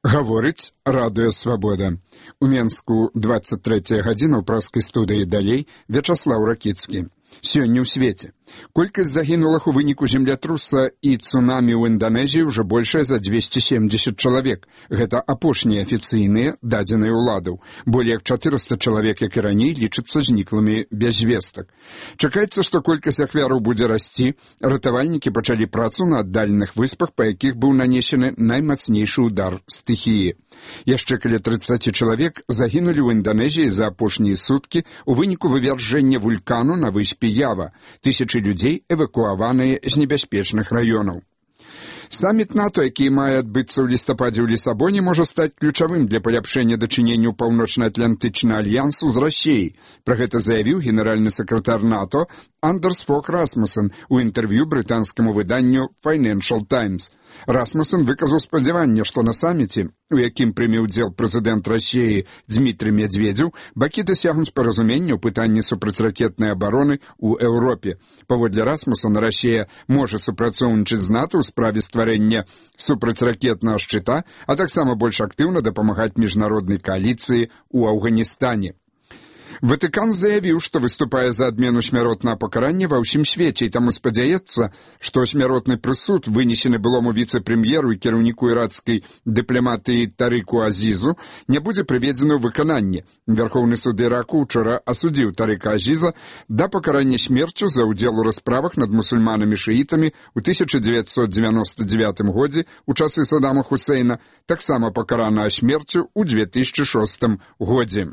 Гаворыць Радыё Свабода. У Менску 23 гадзіна ў праскай студыі далей Вячаслаў Ракіцкі. Сёння ў свеце. Колькасць загінулых у выніку землятруса і цунамі ў Інданезіі ўжо большая за 270 чалавек. Гэта апошнія афіцыйныя дадзеныя ўладаў. Болей як 400 чалавек, як і раней, лічацца зніклымі без вестак. Чакаецца, што колькасць ахвяраў будзе расці. Ратавальнікі пачалі працу на аддаленых выспах, па якіх быў нанесены наймацнейшы удар стыхіі. Яшчэ каля 30 чалавек загінулі ў Інданезіі за апошнія суткі ў выніку вывяржэння вулкану на выспе Ява. Тысячы людзей эвакуаваныя з небяспечных раёнаў. Саміт НАТО, які мае адбыцца ў лістападзе ў Лісабоне, можа стаць ключавым для паляпшэння дачыненняў Паўночна-Атлантычнага альянсу з Расіяй. Пра гэта заявіў генеральны сакратар НАТО Андерс Фог Расмуссен у інтэрв'ю брытанскаму выданню Financial Times. Расмуссен выказаў спадзяванне, што на саміце, у якім прыме ўдзел прэзідэнт Расіі Дзмітрый Медведзеў, бакі дасягнуць паразумення ў пытанні супрацьракетнай абароны ў Еўропе. Паводле Расмуссена, Расія можа супрацоўнічаць з НАТО ў справе стварэння супрацьракетнага шчыта, а таксама больш актыўна дапамагаць міжнароднай кааліцыі ў Афганістане. Ватыкан заявіў, што выступае за адмену смяротнага пакарання ва ўсім свеце, і таму спадзяецца, што смяротны прысуд, вынесены былому віцэ-прэм'еру і кіраўніку іракскай дыпламатыі Тарыку Азізу, не будзе прыведзены ў выкананне. Вярхоўны суд Іраку ўчора асудзіў Тарыка Азіза да пакарання смерцю за ўдзел у расправах над мусульманамі-шыітамі ў 1999 годзе у часы Саддама Хусейна, таксама пакаранага смерцю ў 2006 годзе.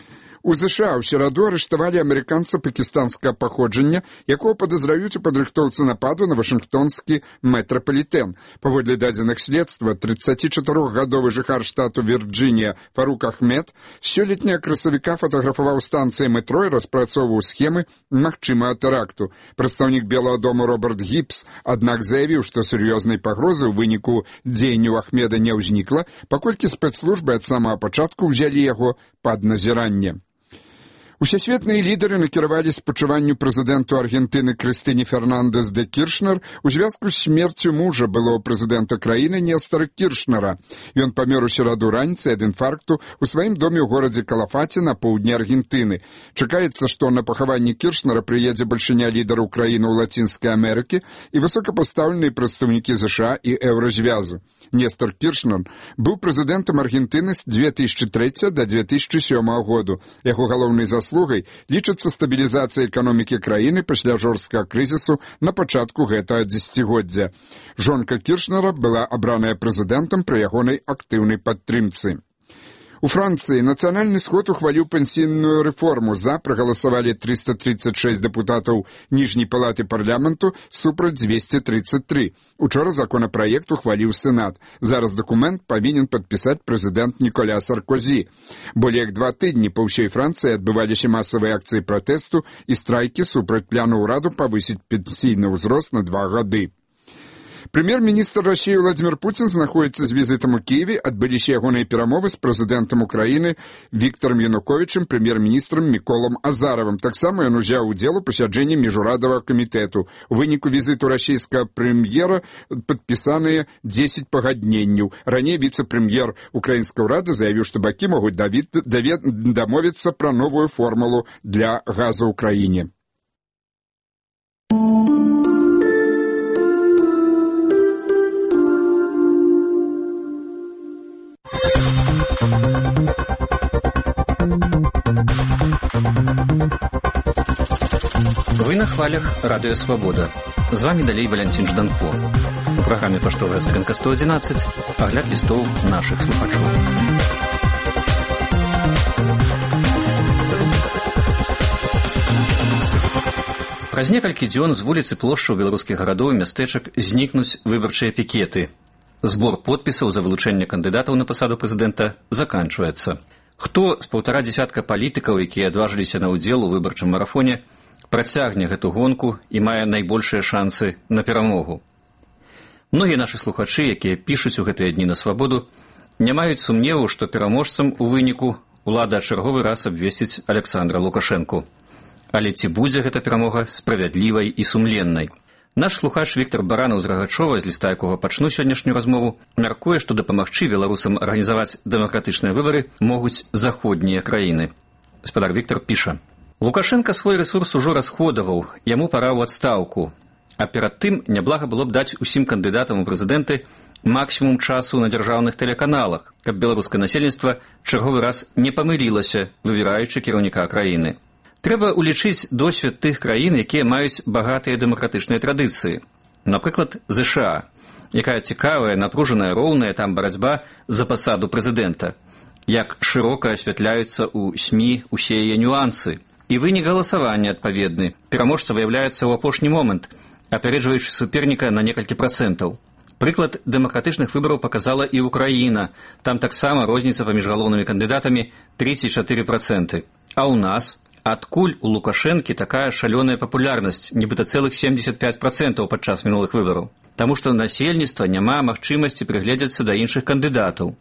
У США ў сераду арыштавалі амерыканца пакістанскага паходжання, якого падазраюць у падрыхтоўцы нападу на вашынгтонскі метрапалітэн. Паводле дадзеных следства, 34-гадовы жыхар штату Вірджынія Фарук Ахмед сёлетняга красавіка фатаграфаваў станцыі метро і распрацоўваў схемы магчымага тэракту. Прадстаўнік Белага дома Роберт Гібс, аднак заявіў, што сур'ёзнай пагрозы ў выніку дзеянняў Ахмеда не ўзнікла, паколькі спецслужбы ад самага пачатку ўзялі яго пад назіранне. Усесветныя лідары накіравалі спачуванню прэзідэнту Аргентыны Крыстыне Фернандэс де Кіршнер у звязку з смерцю мужа былого прэзідэнта краіны Нестара Кіршнера. Ён памёр у сераду раніцай ад інфаркту ў сваім доме ў горадзе Калафаце на поўдні Аргентыны. Чакаецца, што на пахаванне Кіршнера прыедзе бальшыня лідараў краін у Лацінскай Амерыкі і высокапастаўленыя прадстаўнікі США і Еўразвязу. Нестар Кіршнер быў прэзідэнтам Аргентыны з 2003 да 2007 году. Яго галоўнай заслугай лічыцца стабілізацыя эканомікі краіны пасля жорсткага крызісу на пачатку гэтага дзесяцігоддзя. Жонка Кіршнера была абраная прэзідэнтам пры ягонай актыўнай падтрымцы. У Францыі нацыянальны сход ухваліў пенсійную рэформу. За прагаласавалі 336 дэпутатаў ніжняй палаты парламенту супраць 233. Учора законапраект ухваліў Сенат. Зараз дакумент павінен падпісаць прэзідэнт Ніколя Саркозі. Болей як 2 тыдні па ўсёй Францыі адбываліся масавыя акцыі пратэсту і страйкі супраць плану ўраду павысіць пенсійны ўзрост на 2 гады. Прэм'ер-міністр Расіі Владзімір Пуцін знаходзіцца з візітам у Кіеве. Адбыліся ягоныя перамовы з прэзідэнтам Украіны Віктарам Януковічам, прэм'ер-міністрам Міколам Азаравым. Таксама ён узяў удзел у пасяджэнні міжурадавага камітэту. У выніку візіту расійскага прэм'ера падпісаныя 10 пагадненняў. Раней віцэ-прэм'ер украінскага ўрада заявіў, што бакі могуць дамовіцца пра новую формулу для газу ў краіне. Вы на хвалях Радыё Свабода. З вами далей Валянцін Жданко. У праграме «Паштовая скрынка 111» агляд лістоў нашых слухачоў. Праз некалькі дзён з вуліцы плошчаў беларускіх гарадоў і мястэчак знікнуць выбарчыя пікеты. Збор подпісаў за вылучэнне кандыдатаў на пасаду прэзідэнта заканчваецца. Хто з 1,5 палітыкаў, якія адважыліся на ўдзел у выбарчым марафоне, працягне гэту гонку і мае найбольшыя шансы на перамогу? Многія нашы слухачы, якія пішуць у гэтыя дні на свабоду, не маюць сумневу, што пераможцам у выніку ўлада чарговы раз абвесціць Александра Лукашэнку. Але ці будзе гэта перамога справядлівай і сумленнай? Наш слухач Віктор Баранаў з Рагачова, з ліста якога пачну сённяшнюю размову, мяркуе, што дапамагчы беларусам арганізаваць дэмакратычныя выбары могуць заходнія краіны. Спадар Віктор піша: «Лукашенко свой рэсурс ужо расходаваў, яму пара ў адстаўку. А перад тым няблага было б даць усім кандыдатам у прэзідэнты максімум часу на дзяржаўных тэлеканалах, каб беларускае насельніцтва чарговы раз не памылілася, выбіраючы кіраўніка краіны. Трэба улічыць досвед тых краін, якія маюць багатыя дэмакратычныя традыцыі. Напрыклад, ЗША, якая цікавая, напружаная, роўная там барацьба за пасаду прэзідэнта. Як шырока асвятляюцца ў СМІ усе яе нюансы. І вынік галасавання адпаведны. Пераможца выяўляецца ў апошні момант, апярэджваючы суперніка на некалькі працэнтаў. Прыклад дэмакратычных выбараў паказала і Украіна. Там таксама розніца паміж галоўнымі кандыдатамі 34%. А ў нас... Адкуль у Лукашэнкі такая шалёная папулярнасць, нібыта цэлых 75% падчас мінулых выбараў? Таму што насельніцтва няма магчымасці прыгледзецца да іншых кандыдатаў.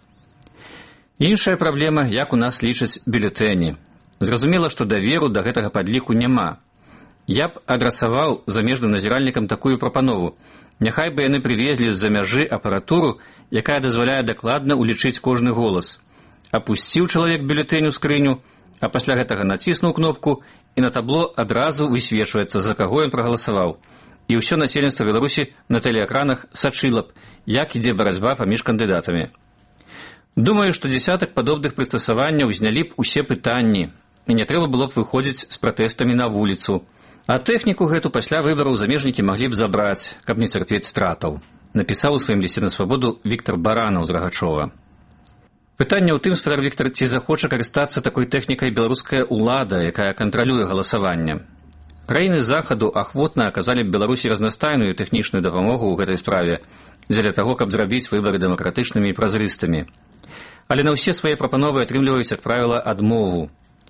Іншая праблема, як у нас лічаць бюлетэні. Зразумела, што даверу да гэтага падліку няма. Я б адрасаваў замежным назіральнікам такую прапанову. Няхай бы яны прывезлі з-за мяжы апаратуру, якая дазваляе дакладна улічыць кожны голас. Апусціў чалавек бюлетэнь у скрыню, а пасля гэтага націснуў кнопку, і на табло адразу высвечваецца, за каго ён прагаласаваў. І ўсё насельніцтва Беларусі на тэлеэкранах сачыла б, як ідзе барацьба паміж кандыдатамі. Думаю, што дзесятак падобных прыстасаванняў знялі б усе пытанні, і не трэба было б выходзіць з пратэстамі на вуліцу. А тэхніку гэту пасля выбараў замежнікі маглі б забраць, каб не цярпець стратаў. Напісаў у сваім лісце на свабоду Віктор Баранаў з Рагачова. Пытанне ў тым, спадар Віктор, ці захоча карыстацца такой тэхнікай беларуская ўлада, якая кантралюе галасаванне. Краіны захаду ахвотна аказалі б Беларусі разнастайную тэхнічную дапамогу ў гэтай справе, дзеля таго, каб зрабіць выбары дэмакратычнымі і празрыстымі. Але на ўсе свае прапановы атрымліваюць, як правіла, адмову.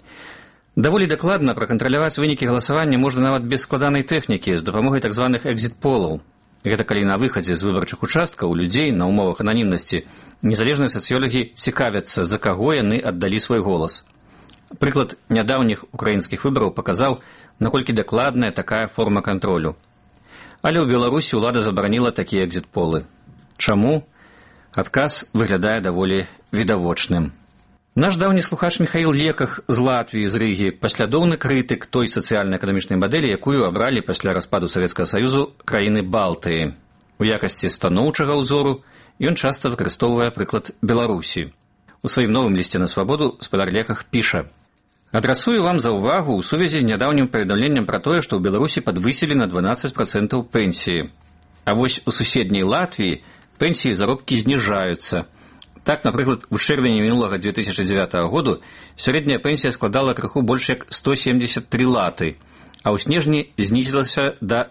Даволі дакладна пракантраляваць вынікі галасавання можна нават без складанай тэхнікі, з дапамогай так званых экзіт-полаў. Гэта калі на выхадзе з выбарчых участкаў у людзей на ўмовах ананімнасці незалежныя сацыёлагі цікавяцца, за каго яны аддалі свой голас. Прыклад нядаўніх украінскіх выбараў паказаў, наколькі дакладная такая форма кантролю. Але ў Беларусі ўлада забараніла такія экзіт-полы. Чаму? Адказ выглядае даволі відавочным. Наш даўні слухач Міхаіл Леках з Латвіі, з Рыгі, паслядоўны крытык той сацыяльна-эканамічнай мадэлі, якую абралі пасля распаду Савецкага Саюзу краіны Балтыі. У якасці станоўчага ўзору ён часта выкарыстоўвае прыклад Беларусі. У сваім новым лісце на свабоду спадар Леках піша: «Адрасую вам за ўвагу ў сувязі з нядаўнім паведамленнем пра тое, што ў Беларусі падвысілі на 12% пенсіі. А вось у суседняй Латвіі пенсіі і заробкі зніжаюцца. Так, напрыклад, у чэрвені мінулага 2009 году сярэдняя пенсія складала крыху больш як 173 латы, а ў снежні знізілася да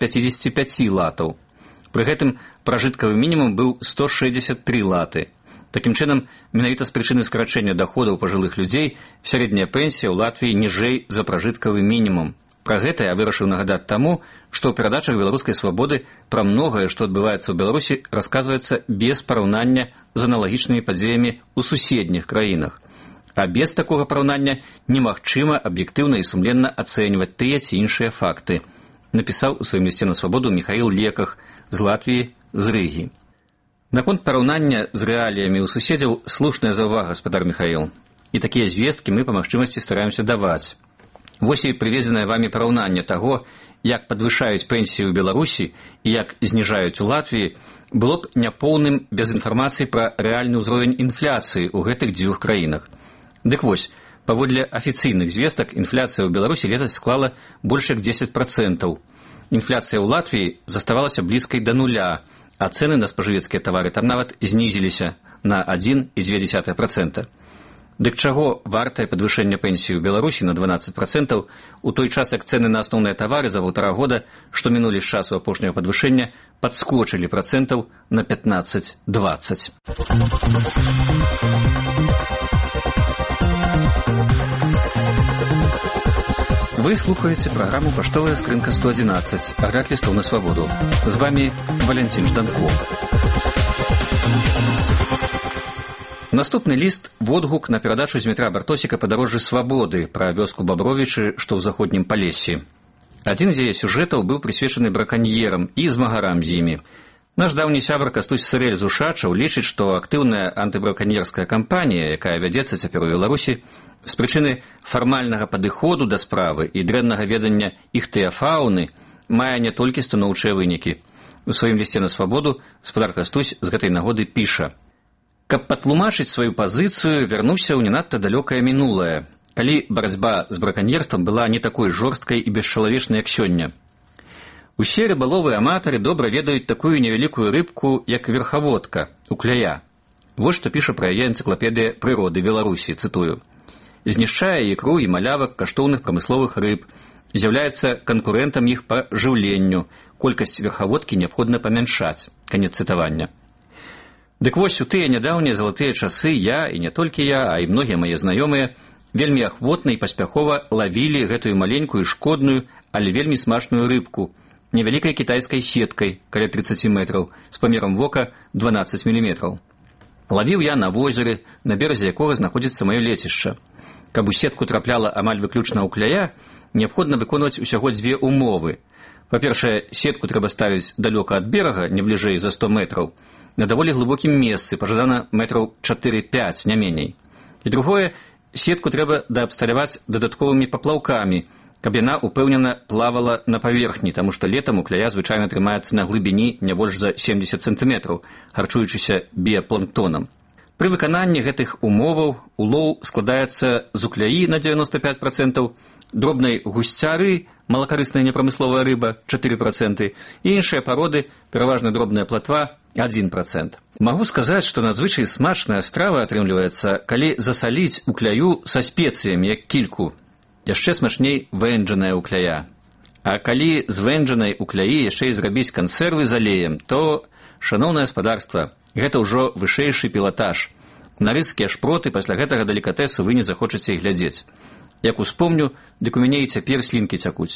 155 латаў. Пры гэтым пражыткавы мінімум быў 163 латы. Такім чынам, менавіта з прычыны скарачэння даходаў пажылых людзей сярэдняя пенсія ў Латвіі ніжэй за пражыткавы мінімум. Пра гэта я вырашыў нагадаць таму, што ў перадачах беларускай свабоды пра многае, што адбываецца ў Беларусі, расказваецца без параўнання з аналагічнымі падзеямі ў суседніх краінах. А без такога параўнання немагчыма аб'ектыўна і сумленна ацэньваць тыя ці іншыя факты, напісаў у сваім лісце на свабоду Міхаіл Леках з Латвіі, з Рыгі. Наконт параўнання з рэаліямі ў суседзяў слушная заўвага, спадар Міхаіл. І такія звесткі мы па магчымасці стараемся даваць. Вось і прыведзенае вамі параўнанне таго, як падвышаюць пенсію ў Беларусі і як зніжаюць у Латвіі, было б няпоўным без інфармацыі пра рэальны ўзровень інфляцыі ў гэтых дзвюх краінах. Дык вось, паводле афіцыйных звестак, інфляцыя ў Беларусі летась склала больш як 10%. Інфляцыя ў Латвіі заставалася блізкай да нуля, а цэны на спажывецкія тавары там нават знізіліся на 1,2%. Дык чаго вартае падвышэнне пенсіі ў Беларусі на 12% у той час, як цэны на асноўныя тавары за 1,5 года, што мінулі з часу апошняга падвышэння, падскочылі процентаў на 15-20. Вы слухаеце праграму «Паштовая скрынка 111», агляд лістоў на свабоду. З вамі Валянцін Жданков. Наступны ліст – водгук на перадачу Змітра Бартосіка «Падарожжы свабоды» пра вёску Бабровічы, што ў заходнім Палессі. Адзін з яе сюжэтаў быў прысвечаны браканьерам і змагарам з імі. Наш даўні сябар Кастусь Сырэль з Ушачаў лічыць, што актыўная антыбраканьерская кампанія, якая вядзецца цяпер у Беларусі, з прычыны фармальнага падыходу да справы і дрэннага ведання іхтыафауны мае не толькі станоўчыя вынікі. У сваім лісце на свабоду спадар Кастусь з гэтай нагоды піша: «Каб патлумачыць сваю пазіцыю, вярнуўся ў не надта далёкае мінулае, калі барацьба з браканьерствам была не такой жорсткай і бесчалавечнай, як сёння. Усе рыбаловы-аматары добра ведаюць такую невялікую рыбку, як верхаводка, укляя. Вот што піша пра яе энцыклапедыя прыроды Беларусі, цытую. Знішчае ікру і малявак каштоўных прамысловых рыб, з'яўляецца канкурэнтам іх па жыўленню, колькасць верхаводкі неабходна памяншаць». Канец цытавання. Дык вось у тыя нядаўнія залатыя часы я, і не толькі я, а і многія мае знаёмыя, вельмі ахвотна і паспяхова лавілі гэтую маленькую шкодную, але вельмі смачную рыбку, невялікай кітайскай сеткай, каля 30 метраў, з памерам вока 12 мм. Лавіў я на возеры, на беразе якога знаходзіцца маё лецішча. Каб у сетку трапляла амаль выключна укляя, неабходна выконваць усяго дзве умовы. Па-першае, сетку трэба ставіць далёка ад берага, не бліжэй за 100 метраў, на даволі глыбокім месцы, пажадана метраў 4-5, не меней. І другое, сетку трэба даабсталяваць дадатковымі паплаўкамі, каб яна упэўнена плавала на паверхні, таму што летам укляя звычайна трымаецца на глыбіні не больш за 70 сантыметраў, харчуючыся біяпланктонам. Пры выкананні гэтых умоваў улоў складаецца з укляі на 95%, дробнай гусцяры, малакарысная непрамысловая рыба 4% і іншыя пароды, пераважна дробная платва 1%. Магу сказаць, што надзвычай смачная страва атрымліваецца, калі засаліць укляю са спецыямі, як кільку. Яшчэ смачней вэнджаная укляя. А калі з вэнджанай укляі яшчэ і зрабіць кансервы з алеем, то, шаноўнае гаспадарства, гэта ўжо вышэйшы пілатаж. На рыскія шпроты пасля гэтага далікатэсу вы не захочаце і глядзець. Як успомню, дык у мяне і цяпер слінкі цякуць.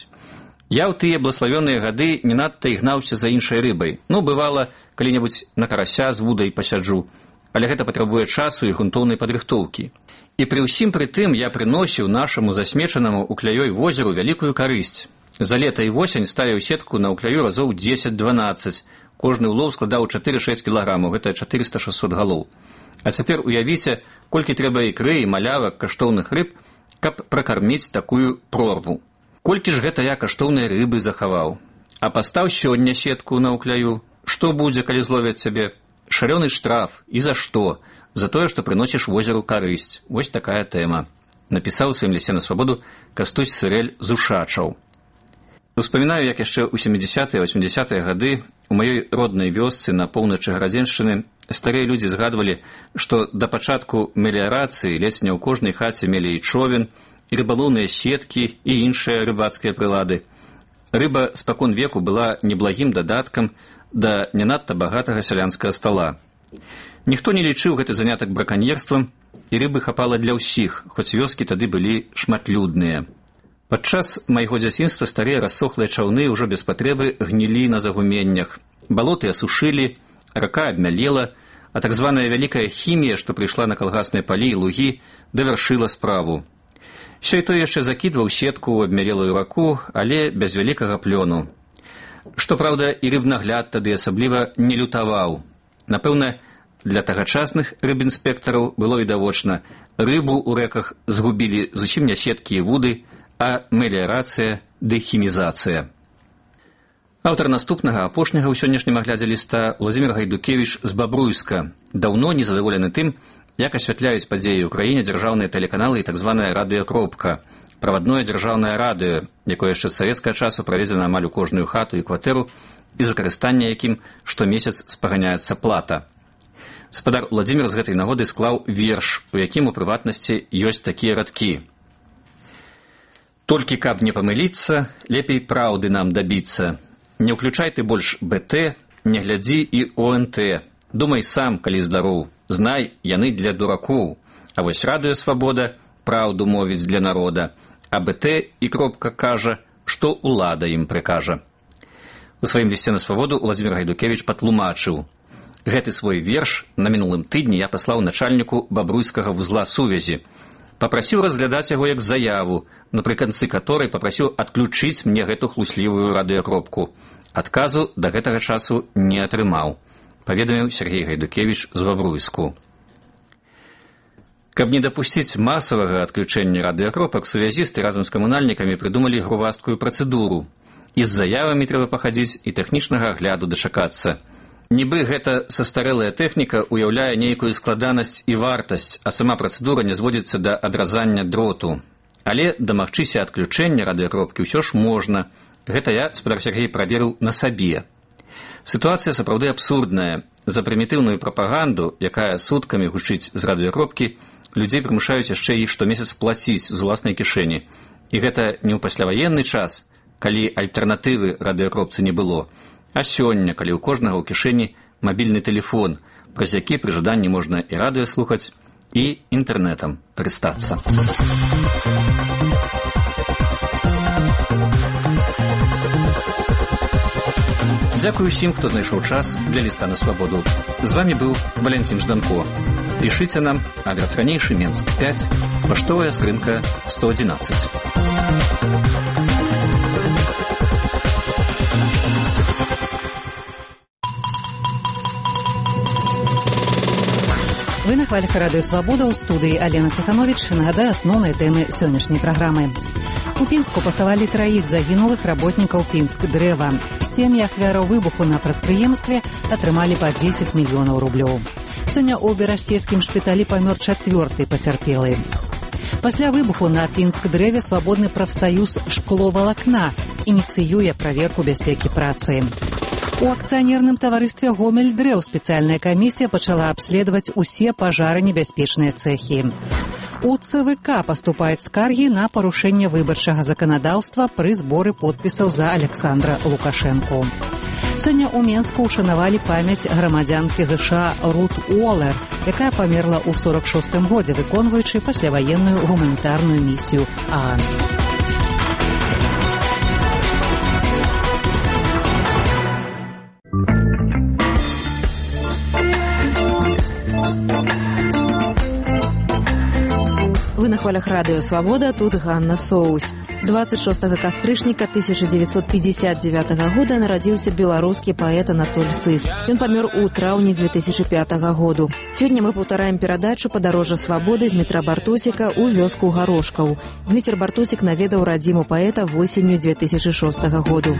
Я ў тыя блаславёныя гады не надта і гнаўся за іншай рыбай. Ну, бывала, калі-небудзь на карася з вудай пасяджу. Але гэта патрабуе часу і грунтоўнай падрыхтоўкі. І пры ўсім пры тым я прыносіў нашаму засмечанаму укляёй возеру вялікую карысць. За лета і восень ставіў сетку на укляю разоў 10-12. Кожны улоў складаў 4-6 кілаграмаў, гэта 400-600 галоў. А цяпер уявіце, колькі трэба ікры і малявак каштоўных рыб, каб пракарміць такую прорву. Колькі ж гэта я каштоўнай рыбы захаваў. А пастаў сёння сетку на укляю. Што будзе, калі зловяць цябе? Шалёны штраф. І за што? За тое, што прыносіш возеру карысць. Вось такая тэма. Напісаў у сваім лісце на свабоду Кастусь Сырэль з Ушачаў. Успамінаю, як яшчэ ў 70-е, 80-е гады у маёй роднай вёсцы на поўначы Гарадзеншчыны старыя людзі згадвалі, што да пачатку меліярацыі ледзь не ў кожнай хаце мелі і човен, і рыбалоўныя сеткі, і іншыя рыбацкія прылады. Рыба спакон веку была неблагім дадаткам да не надта багатага сялянскага стала. Ніхто не лічыў гэты занятак браканьерствам, і рыбы хапала для ўсіх, хоць вёскі тады былі шматлюдныя. Падчас майго дзяцінства старыя рассохлыя чаўны ўжо без патрэбы гнілі на загуменнях. Балоты асушылі, рака абмялела, а так званая вялікая хімія, што прыйшла на калгасныя палі і лугі, давяршыла справу. Сёй той яшчэ закідваў сетку ў абмялелую раку, але без вялікага плёну. Што праўда, і рыбнагляд тады асабліва не лютаваў. Напэўна, для тагачасных рыбінспектараў было відавочна, рыбу ў рэках згубілі зусім не сеткі і вуды, а меліярацыя ды хімізацыя. Аўтар наступнага, апошняга ў сённяшнім аглядзе ліста Владзімір Гайдукевіч з Бабруйска, даўно незадаволены тым, як асвятляюць падзеі ў краіне дзяржаўныя тэлеканалы і так званая радыёкропка, правадное дзяржаўнае радыё, якое яшчэ з савецкага часу праведзена амаль у кожную хату і кватэру, і за карыстанне якім штомесяц спаганяецца плата. Спадар Владзімір з гэтай нагоды склаў верш, у якім у прыватнасці ёсць такія радкі. «Толькі каб не памыліцца, лепей праўды нам дабіцца. Не ўключай ты больш БТ, не глядзі і ОНТ. Думай сам, калі здароў. Знай, яны для дуракоў. А вось радыё «Свабода» праўду мовіць для народа. А БТ і кропка кажа, што ўлада ім прыкажа». У сваім лісце на свабоду Владзімір Гайдукевіч патлумачыў. Гэты свой верш на мінулым тыдні я паслаў начальніку бабруйскага вузла сувязі. Папрасіў разглядаць яго як заяву, напрыканцы которой папрасіў адключыць мне гэту хлуслівую радыёкропку. Адказу да гэтага часу не атрымаў, паведаміў Сергей Гайдукевіч з Бабруйску. Каб не дапусціць масавага адключэння радыёкропак, сувязісты разам з камунальнікамі прыдумалі грувасткую працэдуру. І з заявамі трэба пахадзіць, і тэхнічнага агляду дачакацца. Нібы гэта састарэлая тэхніка уяўляе нейкую складанасць і вартасць, а сама працэдура не зводзіцца да адразання дроту. Але дамагчыся адключэння радыёкропкі ўсё ж можна. Гэта я, спадар Сергей, праверыў на сабе. Сітуацыя сапраўды абсурдная. За прымітыўную прапаганду, якая суткамі гучыць з радыёкропкі, людзей прымушаюць яшчэ і штомесяц плаціць з уласнай кішэні. І гэта не ў пасляваенны час, калі альтэрнатывы радыёкропцы не было, а сёння, калі ў кожнага ў кішэні мабільны тэлефон, праз які пры жаданні можна і радыё слухаць, і інтэрнэтам карыстацца. Дзякую усім, хто знайшоў час для ліста на свабоду. З вами быў Валентин Жданко. Пішыце нам, адрес ранейшы, Менск 5, паштовая скрынка 111. Вы на хвалях радыё «Свабода», ў студыі Алена Ціхановіч. Нагадаю асноўныя тэмы сённяшняй праграмы. У Пінску пахавалі 3 загінулых работнікаў Пінск-Дрэва. Сем'і ахвяраў выбуху на прадпрыемстве атрымалі па 10 мільёнаў рублёў. Сёння ў берасцейскім шпіталі памёр 4-й пацярпелы. Пасля выбуху на Пінск-Дрэве свабодны прафсаюз шкловалакна ініцыюе праверку бяспекі працы. У акцыянерным таварыстве «Гомель-Дрэў» спецыяльная камісія пачала абследаваць усе пажаранебяспечныя цэхі. У ЦВК паступаюць скаргі на парушэнне выбарчага заканадаўства пры зборы подпісаў за Александра Лукашэнку. Сёння ў Менску ушанавалі памяць грамадзянкі ЗША Рут Уолер, якая памерла ў 46-м годзе, выконваючы пасляваенную гуманітарную місію ААН. Вы на хвалях радыё «Свабода», тут Ганна Соусь. 26 кастрычніка 1959 года нарадзіўся беларускі паэт Анатоль Сыс. Ён памёр у траўні 2005 году. Сёння мы паўтараем перадачу «Падарожжа свабоды» з Дмітра Бартосіка ў вёску Гарошкаў. Дмітр Бартосік наведаў радзіму паэта восенню 2006 году.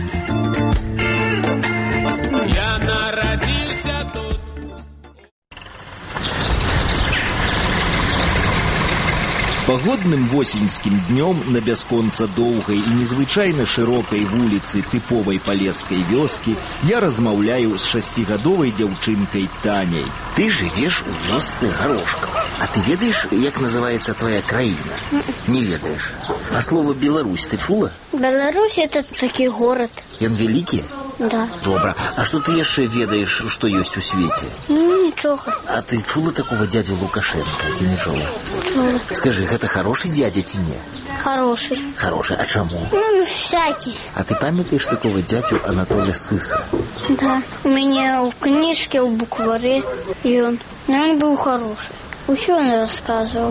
Пагодным восеньскім днём на бясконца доўгай і незвычайна шырокай вуліцы тыповай палескай вёскі я размаўляю з 6гадовай дзяўчынкай Таняй. Ты жывеш у вёсцы Гарошкаў. А ты ведаеш, як называецца твоя краіна? Не ведаеш. А слово Беларусь ты чула? Беларусь — это такі горад. Ён вялікі? Да. Добра. А што ты яшчэ ведаеш, што ёсць у свеце? Нічога. А ты чула такого дядю Лукашенка, ці не чула? Чула. Скажи, гэта хороший дядя ці не? Хороший. Хороший. А чаму? Всякий. А ты памятаеш такого дядю Анатоля Сыса? Да. У мяне ў кніжке, ў буквары ён. Ён быў хороший. Усё он рассказывал.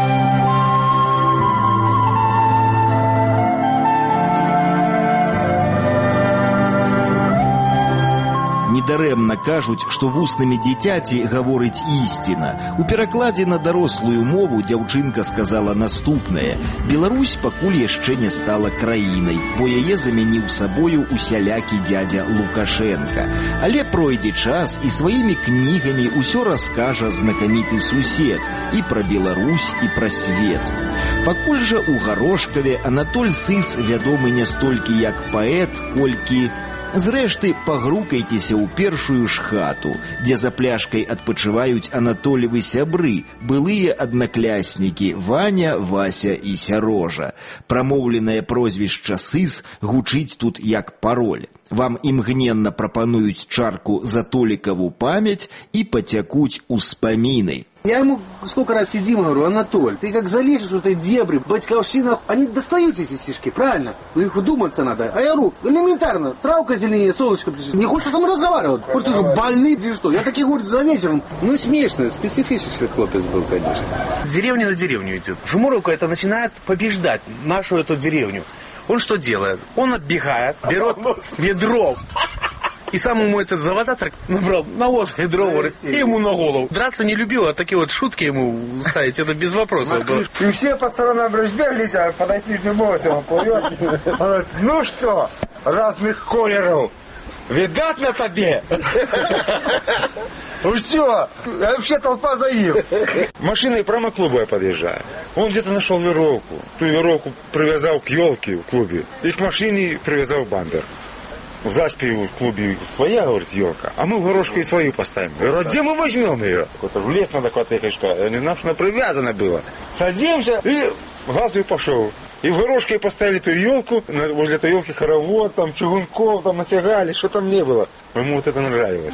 Недарэмна кажуць, што вуснамі дзіцяці гаворыць ісціна. У перакладзе на дарослую мову дзяўчынка сказала наступнае: «Беларусь пакуль яшчэ не стала краінай, бо яе замяніў сабою усялякі дзядзя Лукашенка. Але пройдзе час, і сваімі кнігамі ўсё раскажа знакаміты сусед і пра Беларусь, і пра свет». Пакуль жа ў Гарошкаве Анатоль Сыс вядомы не столькі як паэт, колькі... Зрэшты, пагрукайцеся ў першую ж хату, дзе за пляшкай адпачываюць Анатолевы сябры, былыя аднакляснікі Ваня, Вася і Сярожа. Прамоўленае прозвішча Сыс гучыць тут як пароль. Вам імгненна прапануюць чарку за толікаву памяць і пацякуць успаміны. Я ему сколько раз сидим, говорю: Анатоль, ты как залезешь в этой дебри, батьковщина, они достают эти стишки, правильно? Но их думаться надо. А я говорю, элементарно, травка зеленее, солнышко пришли. Не хочешь там разговаривать? Говорю, ты же больный или что? Я такие, говорит, за вечером. Ну, смешно, специфический хлопец был, конечно. Деревня на деревню идет. Жмуровка это начинает побеждать нашу эту деревню. Он что делает? Он отбегает, берет ведро. И сам ему этот заводатор набрал навоз ведро, и ему на голову. Драться не любил, а такие вот шутки ему ставить, это без вопросов было. И все по сторонам разбеглись, а подойти к нему, он плывет. Он говорит: ну что, разных колеров, видать на тебе? Ну все, вообще толпа за ним. Машиной прямо к клубу я подъезжаю. Он где-то нашел веревку. Ту веревку привязал к елке в клубе. И к машине привязал бампер. В Заспе в клубе своя, говорит, елка, а мы в Горошке и свою поставим. Я говорю: а где мы возьмем ее? В лес надо куда-то ехать, что? Я не знал, что она привязана была. Садимся, и газ и пошел. И в Горошке поставили ту елку, возле этой елки хоровод, там чугунков, там насягали, что там не было. Ему вот это нравилось.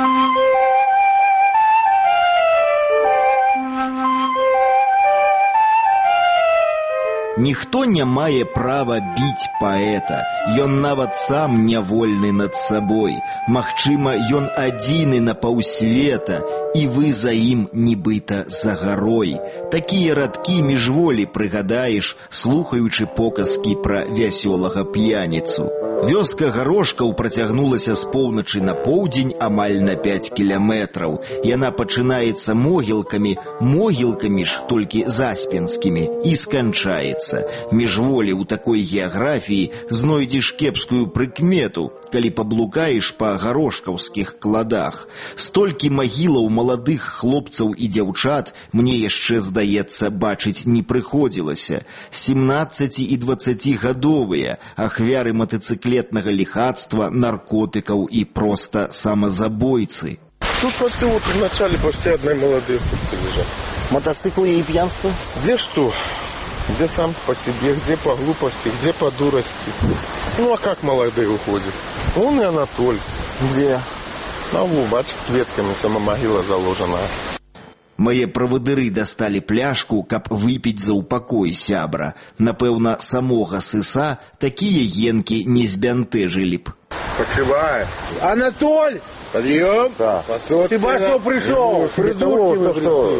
Ніхто не мае права біць паэта. Ён нават сам нявольны над сабой. Магчыма, ён адзіны на паўсвета, і вы за ім нібыта за гарой. Такія радкі міжволі прыгадаеш, слухаючы показкі пра вясёлага п'яніцу. Вёска Горошкаў працягнулася з поўначы на поўдзень амаль на 5 кіламетраў. Яна пачынаецца могілкамі ж толькі заспенскімі, і сканчаецца. Міжволі ў такой геаграфіі знойдзеш кепскую прыкмету, калі паблукаеш па горошкаўскіх кладах. Столькі магілаў маладых хлопцаў і дзяўчат мне яшчэ, здаецца, бачыць не прыходзілася. 17- і 20-гадовыя, ахвяры матацыклетнага ліхацтва, наркотыкаў і проста самазабойцы. Тут почти вот в начале почти одни молодые лежат. Мотоциклы и пьянство? Где что? Где сам по себе, где по глупости, где по дурости. Ну а как молодые уходят? Он и Анатоль. Где? На бач, ветками сама могила заложена. Мае правадыры дасталі пляшку, каб выпіць за ўпакой сябра. Напэўна, самога сыса такія енкі не збянтэжылі б. Почивай. Анатоль! Подъем. Да. Ты бачно пришел. Придурки вы.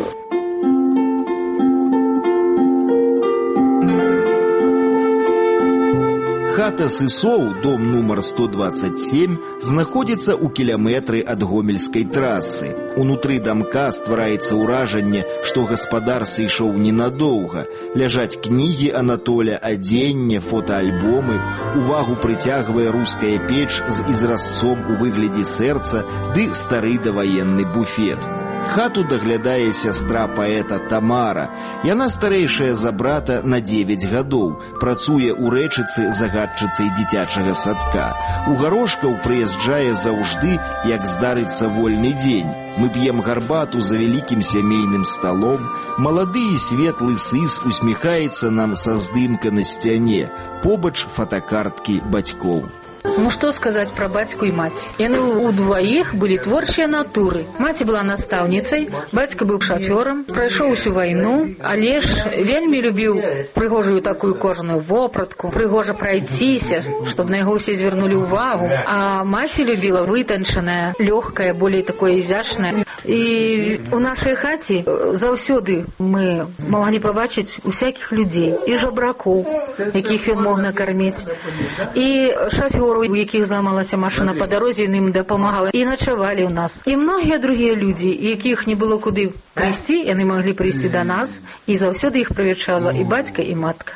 Хата сысоў, дом нумар 127, знаходзіцца ў кіламетры ад гомельскай трасы. Унутры дамка ствараецца ўражанне, што гаспадар сышоў ненадоўга. Ляжаць кнігі Анатоля, адзенне, фотоальбомы. Увагу прыцягвае руская печ з ізразцом у выглядзе сэрца ды стары даваенны буфет. Хату даглядае сястра паэта Тамара. Яна старэйшая за брата на 9 гадоў. Працуе ў рэчыцы загадчыцай дзіцячага садка. У Горошкаў прыязджае заўжды, як здарыцца вольны дзень. Мы п'ем гарбату за вялікім сямейным сталом. Малады і светлы сыс усміхаецца нам са здымка на сцяне. Побач фотокарткі бацькоў. Ну что сказать про батьку и мать? Яны у двоих были творчие натуры. Мать была наставницей, батька был шофером, пройшоў усю войну, але ж вельмі любіў прыгожую такую кожаную вопратку, прыгожа пройціся, чтобы на яго все звернули увагу. А мать любила вытанчанае, легкое, более такое изящное. И у нашей хаце заўсёды мы могли побачить усяких людей, и жабракоў, якіх ён мог накормить, и шоферов, у якіх зламалася машина по дарозе, ім дапамагала, і начавалі ў нас. І многія другія людзі, якіх не было куды прыйсці, яны маглі прыйсці да нас, і заўсёды іх прывячала і бацька, і матка.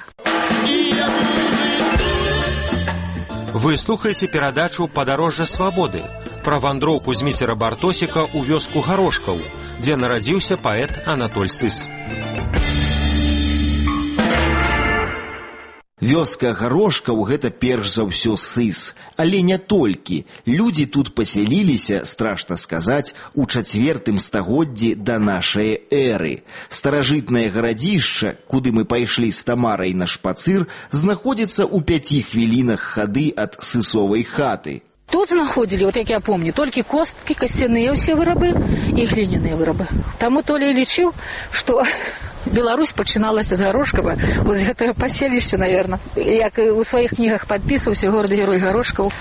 Вы слухаеце перадачу «Падарожжа свабоды» пра вандроўку Зміцера Бартосіка ў вёску Горошкаў, дзе нарадзіўся паэт Анатоль Сыс. Вёска Горошкаў – гэта перш за ўсё сыс. Але не толькі. Людзі тут пасяліліся, страшна сказаць, у 4 стагоддзі да нашай эры. Старажытнае гарадзішча, куды мы пайшлі з Тамарай на шпацыр, знаходзіцца ў 5 хвілінах хады ад сысовай хаты. Тут знаходзілі, вот як я помню, толькі косткі, касцяныя ўсе вырабы і гліняныя вырабы. Таму Толя лічыў, што Беларусь пачыналася з Гарошкава, вот з гэтага паселішча, наверное. Як у сваіх кнігах падпісваўся горад-герой Гарошкаў.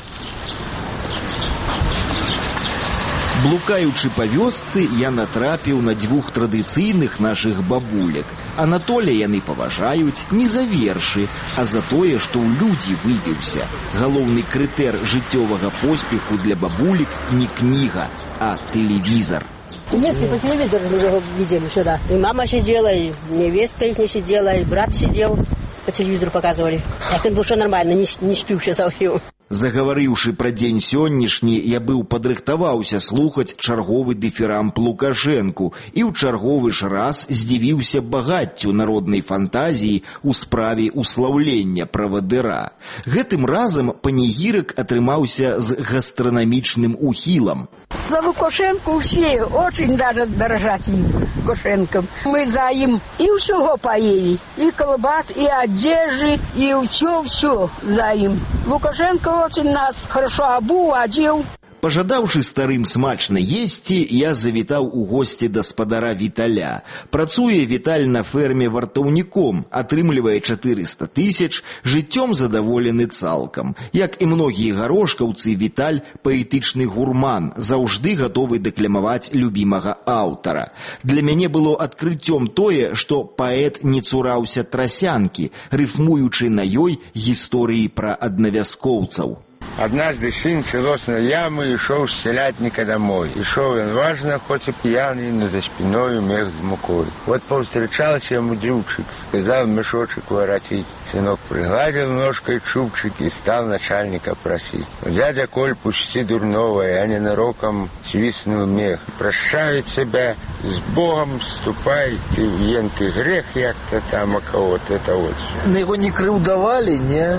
Блукаючы па вёсцы, я натрапіў на дзвюх традыцыйных нашых бабулек. Анатоля яны паважаюць не за вершы, а за тое, што ў людзі выбіўся. Галоўны крытэр жыццёвага поспеху для бабулек не кніга, а тэлевізор. Нет, не по телевизору мы его видели сюда. И мама сидела, и невестка их не сидела, и брат сидел. По телевизору показывали. Так он был что нормально, не спился совсем. Загаварыўшы пра дзень сённяшні, я быў падрыхтаваўся слухаць чарговы дыферамб Лукашэнку і ў чарговы ж раз здзівіўся багаццю народнай фантазіі ў справе услаўлення правадыра. Гэтым разам панегірык атрымаўся з гастранамічным ухілам. За Лукашенко все очень даже дорожат им, Лукашенком. Мы за им и всего поели, и колбас, и одежды, и все за им. Лукашенко очень нас хорошо обул, одел. Пажадаўшы старым смачна есці, я завітаў у госці гаспадара Віталя. Працуе Віталь на ферме вартаўніком, атрымлівае 400 000, жыццём задаволены цалкам. Як і многія гарошкаўцы, Віталь паэтычны гурман, заўжды гатовы дэклямаваць любімага аўтара. Для мяне было адкрыццём тое, што паэт не цураўся трасянкі, рыфмуючы на ёй гісторыі пра аднавяскоўцаў. Однажды сын с силосной ямы и шел с селятника домой. И шел он важно, хоть и пьяный, но за спиной мех с мукой. Вот повстречался ему дрючик, сказал мешочек воротить. Сынок пригладил ножкой чубчик и стал начальника просить. Дядя Коль, пусти дурного, я ненароком свистнул мех. Прощает себя, с Богом ступай, ты венты грех, як-то там, а кого-то это вот. На его не крыўдавали, не?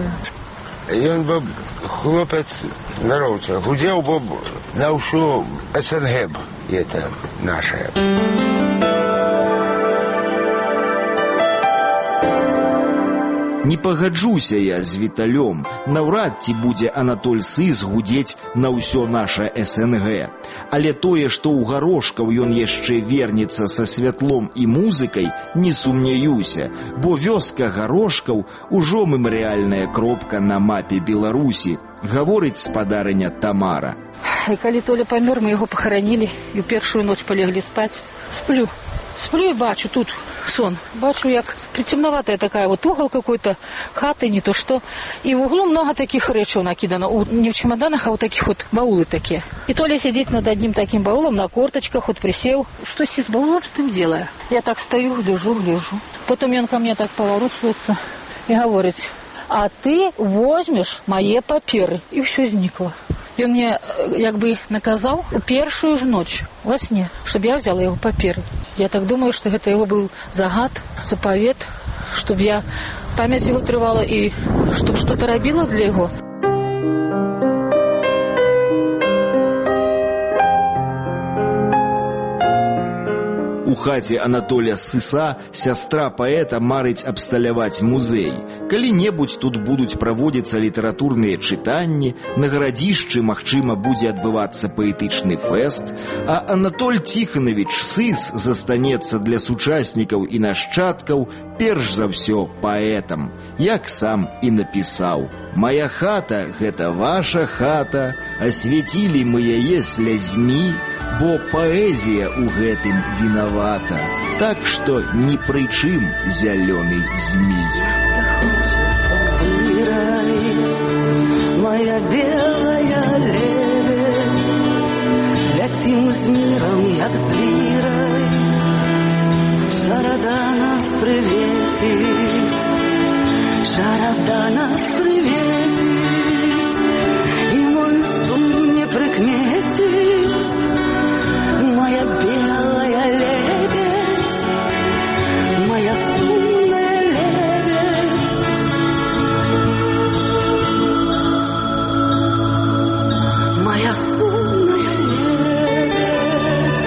И он был хлопец народца. Гудел бы на всю СНГ, это наше. Не пагаджуся я з Віталём. Наўрад ці будзе Анатоль Сыс гудзець на ўсё наша СНГ. Але тое, што ў Гарошкаў ён яшчэ вернецца са святлом і музыкай, не сумняюся, бо вёска Гарошкаў ужо мемарыяльная кропка на мапе Беларусі, гаворыць спадарыня Тамара. І калі Толя памёр, мы яго пахаранілі і ў першую ноч палеглі спаць. Сплю и бачу тут сон. Бачу, як темноватая такая вот угол какой-то, хаты, не то что. И в углу много таких речей накидано. Не в чемоданах, а вот таких вот баулы такие. И Толя сидит над одним таким баулом на корточках, вот присел. Что с баулом с тем делаю? Я так стою, гляжу. Потом он ко мне так поворачивается и говорит: а ты возьмешь мои паперы. И все зникло. И он мне як бы наказал у першую ж ночь во сне, чтобы я взяла его паперы. Я так думаю, что это его был загад, заповед, чтобы я память его трывала и чтобы что-то робила для его. У хаце Анатоля Сыса сястра паэта марыць абсталяваць музей. Калі-небудзь тут будуць праводзіцца літаратурныя чытанні, на гарадзішчы, магчыма, будзе адбывацца паэтычны фэст, а Анатоль Тихонович Сыс застанецца для сучаснікаў і нашчадкаў перш за ўсё паэтам, як сам і напісаў: «Моя хата – гэта ваша хата, асвяцілі мы яе слязьмі, бо паэзія ў гэтым вінавата, так што ні пры чым зялёны змей». Моя белая лебедь, ляцім з мірам, як з лірай, шарада нас прыветіць, шарада нас прыветіць, і мой сум не прыкметіць. Моя белая лебедь, моя сумная лебедь, моя сумная лебедь.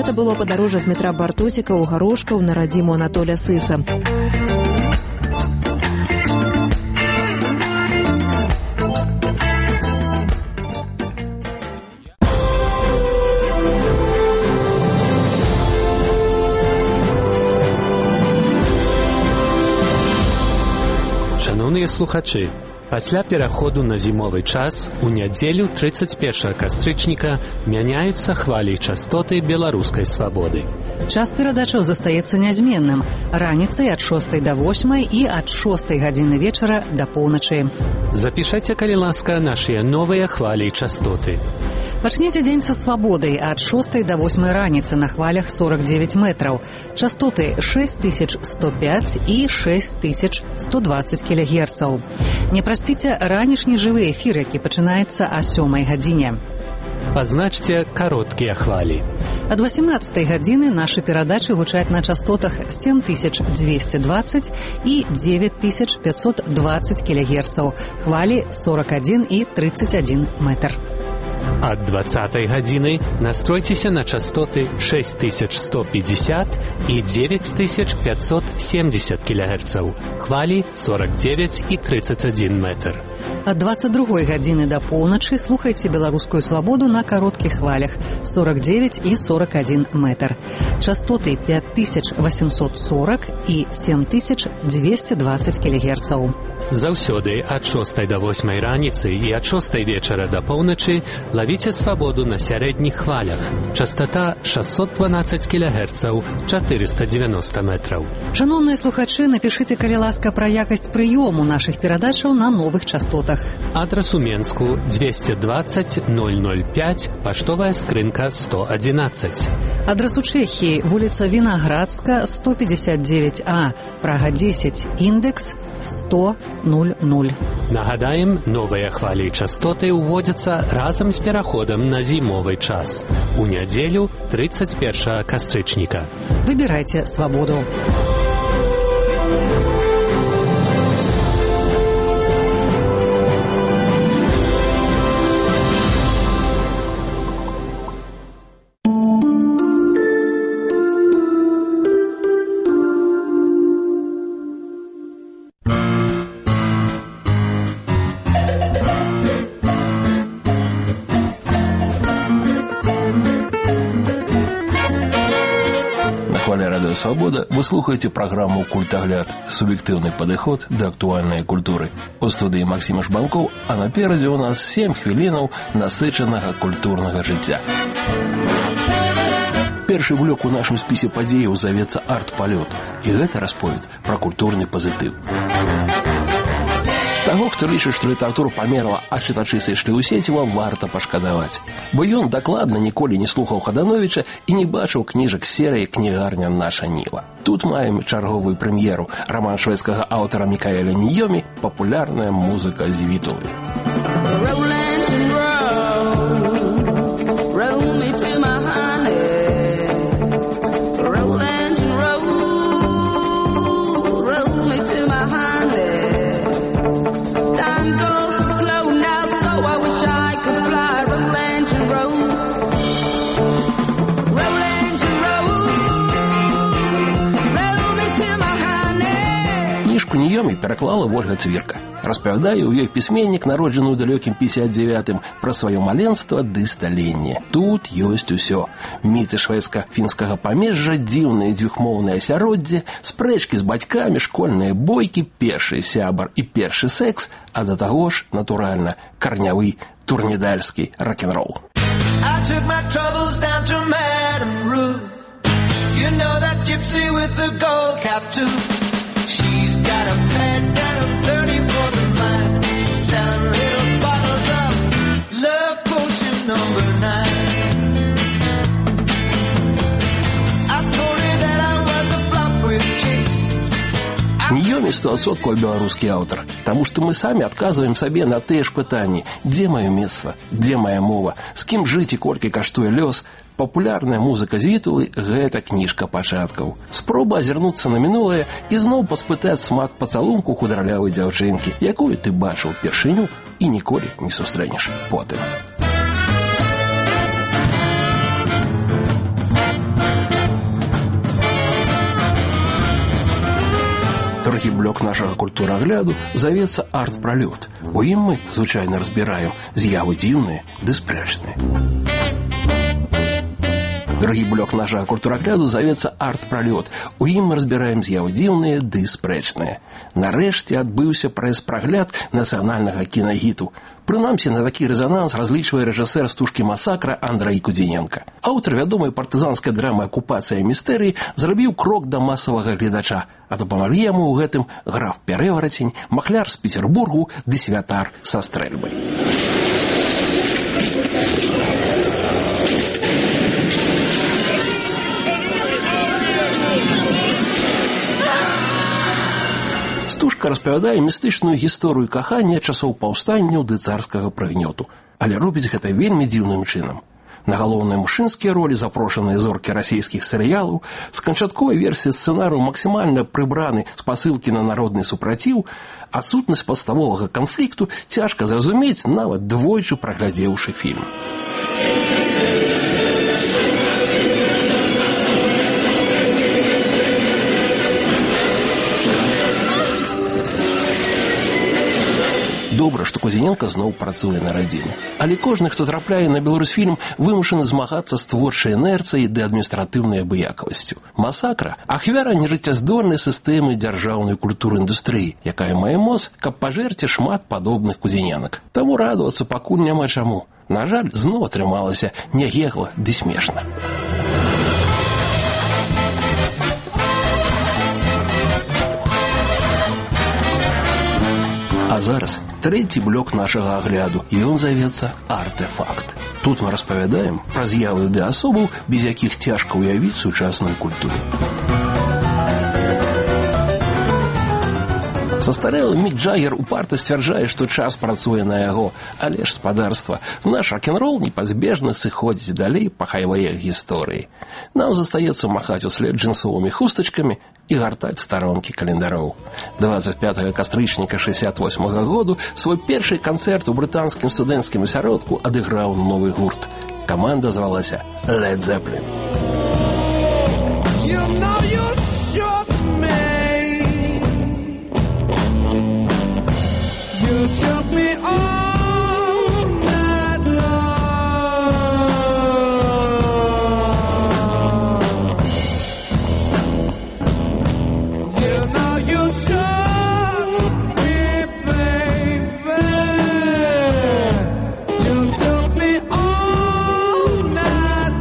Гэта было падарожжа Змітра Бартосіка ў Гарошкаў на радзіму Анатоля Сыса. Шановныя слухачы, пасля пераходу на зімовы час у нядзелю 31 кастрычніка мяняюцца хвалі і частоты беларускай свабоды. Час перадачаў застаецца нязменным. Раніцай ад 6 до 8 і ад 6 гадзіны вечара да поўначы. Запішайце, калі ласка, нашыя новыя хвалі і частоты. Пачніце дзень са свабодай ад 6 до 8 раніцы на хвалях 49 метраў. Частоты 6105 і 6120 кілігерцаў. Не праспіце ранішні жывы эфір, які пачынаецца о 7 гадзіне. Пазначце кароткія хвалі. Ад 18 гадзіны нашы перадачы гучаць на частотах 7220 і 9520 кілігерцаў. Хвалі 41 і 31 метр. Ад 20 гадзіны настройцеся на частоты 6150 і 9570 кілігерцаў. Хвалі 49 і 31 метр. Ад 22 гадзіны да поўначы слухайце беларускую свабоду на кароткіх хвалях 49 і 41 метр. Частоты 5840 і 7220 кілігерцаў. Заўсёды ад 6 до 8 раніцы і ад 6 вечара да поўначы лавіце свабоду на сярэдніх хвалях. Частота 612 кілігерцаў, 490 метраў. Шановныя слухачы, напішыце, калі ласка, пра якасць прыёму нашых перадачаў на новых частотах. Адрас у Менску 220 005, паштовая скрынка 111. Адрас у Чэхіі, вуліца Вінаградска, 159А, Прага 10, індекс 100 00. Нагадаем, новыя хвалі і частоты ўводзяцца разам з пераходам на зімовы час. У нядзелю 31 кастрычніка. Выбірайце свабоду. «Свобода» вы слухаете программу «Культогляд» – субъективный подход до актуальной культуры. У студии Максим Жбанков, а напереди у нас 7 хвилинов насыченного культурного життя. Першы блок у нашым спісе падзеяў завецца «Арт-палёт», і гэта расповед пра культурны пазітыв. Таго, хто лічыць, што літаратура памерла, а чытачы сышлі ў сеціва, варта пашкадаваць. Бо ён дакладна ніколі не слухаў Хадановіча і не бачыў кніжак серыі «Кнігарня наша Ніва». Тут маем чарговую прэм'еру. Раман шведскага аўтара Мікаэля Ніёмі «Папулярная музыка з Вітулы». Кніжку Ніёмі пераклала Вольга Цвірка. Распавядае ў ёй пісьменнік, народжаны ў далёкім 59-м, пра сваё маленства ды сталенне. Тут ёсць усё. Міты шведска-фінскага памежжа, дзіўнае дзвюхмоўнае асяроддзе, спрэчкі з бацькамі, школьныя бойкі, першы сябар і першы секс, а да таго ж, натуральна, карнявы турнедальскі рок-н-рол. I took my troubles down to Madame Ruth. You know that gypsy with the gold cap too. She's got a pad down a 30 for the mind, selling little bottles of love potion number 9. I told her that I was a flop with chicks. Ніёмі 100% беларускі аўтар, таму што мы самі адказваем сабе на тыя ж пытанні: дзе маё месца, дзе мая мова, з кім жыць і колькі каштуе лёс. Папулярная музыка з Вітулы – гэта кніжка пачаткаў. Спроба азірнуцца на мінулае і зноў паспытаць смак пацалунку худралявай дзяўчынкі, якую ты бачыў першыню і ніколі не сустрэнеш потым. Другі блок нашага культурагляду завецца арт-пралёт. У ім мы звычайна разбіраем з'явы дзіўныя ды спрэчныя. Другі блок нашага культурагляду завецца арт-пралёт. У ім мы разбіраем з'явы дзіўныя ды спрэчныя. Нарэшце адбыўся прэс-прагляд нацыянальнага кінагіту. Прынамсі, на такі рэзананс разлічвае рэжысэр стужкі «Масакра» Андрэй Кудзіненка. Аўтар вядомай партызанскай драмы «Акупацыя і містэрыі» зрабіў крок да масавага гледача, а дапамаглі яму ў гэтым граф Перэварацень, махляр з Петербургу ды святар са стрэльбай. Стужка распавядае містычную гісторыю кахання часоў паўстанняў ды царскага прыгнёту, але робіць гэта вельмі дзіўным чынам. На галоўныя мужчынскія ролі запрошаныя зоркі расійскіх серыялаў, з канчатковай версіі сцэнарыю максімальна прыбраны спасылкі на народны супраціў, а сутнасць падставовага канфлікту цяжка зразумець, нават двойчы праглядзеўшы фільм. Добра, што Кудзіненка зноў працуе на радзіме. Але кожны, хто трапляе на Беларусьфільм, вымушаны змагацца з творчай інерцыяй ды адміністратыўнай абыякавасцю. «Масакра» – ахвяра нежыццяздольнай сістэмы дзяржаўнай культуры індустрыі, якая мае моц, каб пажэрці шмат падобных Кудзіненак. Таму радавацца пакуль няма чаму. На жаль, зноў атрымалася нягегла ды смешна. А зараз трэці блок нашага агляду, і ён завецца «Артэфакт». Тут мы распавядаем пра з'явы ды асобаў, без якіх цяжка ўявіць сучасную культуру. Састарэлы Мік Джаггер упарта сцвярджае, што час працуе на яго, але ж спадарства, наш рок-н-рол непазбежна сыходзіць далей па хайвеях гісторыі. Нам застаецца махаць услед джинсовымі хустачкамі і гартаць старонкі календароў. 25 кастрычніка 68 году свой першы канцэрт у брытанскім студэнцкім асяродку адыграў новы гурт. Каманда звалася Led Zeppelin. You shook me all night long. You know you shook me, baby. You shook me all night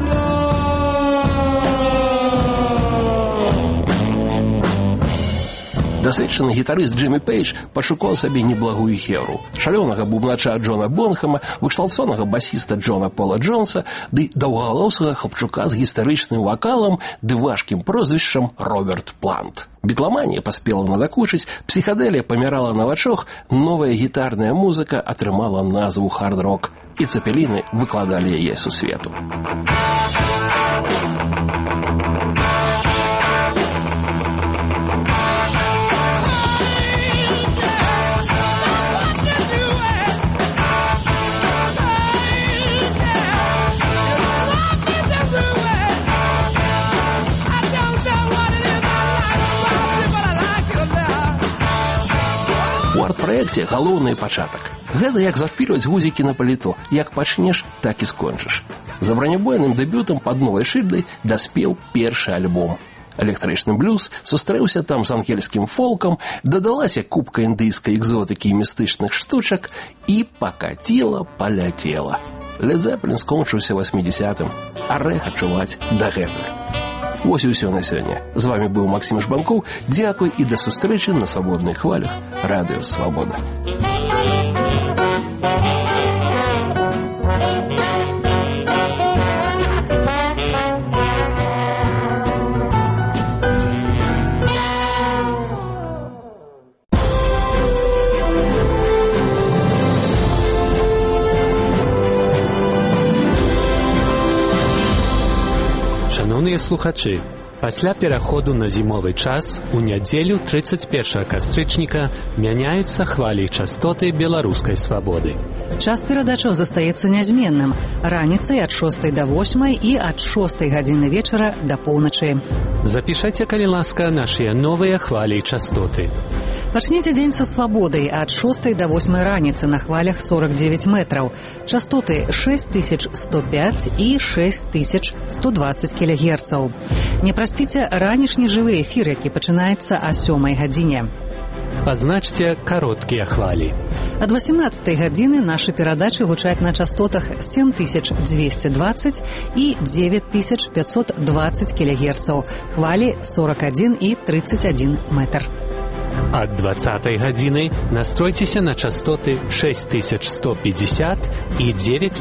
long. Дасведчаны гітарыст Джиммі Пейдж пашукаў сабе неблагую херу. Шалёнага бубнача Джона Бонхама, выкшалцонага басіста Джона Пола Джонса ды даўгагалосага хлапчука з гістарычным вакалам ды важкім прозвішчам Роберт Плант. Бітламанія паспела надакучыць, псіхадэлія памірала на вачах, новая гітарная музыка атрымала назву хард-рок, і Цепеліны выкладалі яе сусвету. У арт-праекце галоўны пачатак. Гэта як запірваць гузікі на паліто. Як пачнеш, так і скончыш. За бранебойным дэбютам пад новай шыльдай даспеў першы альбом. Электрычны блюз сустрэўся там з ангельскім фолкам, дадалася купка індыйскай экзотыкі і містычных штучак і пакаціла, паляцела. Led Zeppelin скончыўся 80-м, а рэха чуваць дагэтуль. Вось і ўсё на сёння. З вами быў Максім Жбанкоў. Дзякуй і да сустрэчы на свабодных хвалях Радыё Свабода. Шановні слухачі, Пасля пераходу на зімовы час у нядзелю 31 кастрычніка мяняюцца хвалі і частоты беларускай свабоды. Час перадачаў застаецца нязменным. Раніцай ад 6 до 8 і ад 6 гадзіны вечара да поўначы. Запішайце, калі ласка, нашыя новыя хвалі і частоты. Пачніце дзень са свабодай ад 6 до 8 раніцы на хвалях 49 метраў. Частоты 6105 і 6120 кілігерцаў. Не праспіце ранішні жывы эфір, які пачынаецца о 7 гадзіне. Пазначце кароткія хвалі. Ад 18 гадзіны нашы перадачы гучаць на частотах 7220 і 9520 кілігерцаў. Хвалі 41 і 31 метр. Ад 20 гадзіны настройцеся на частоты 6150 і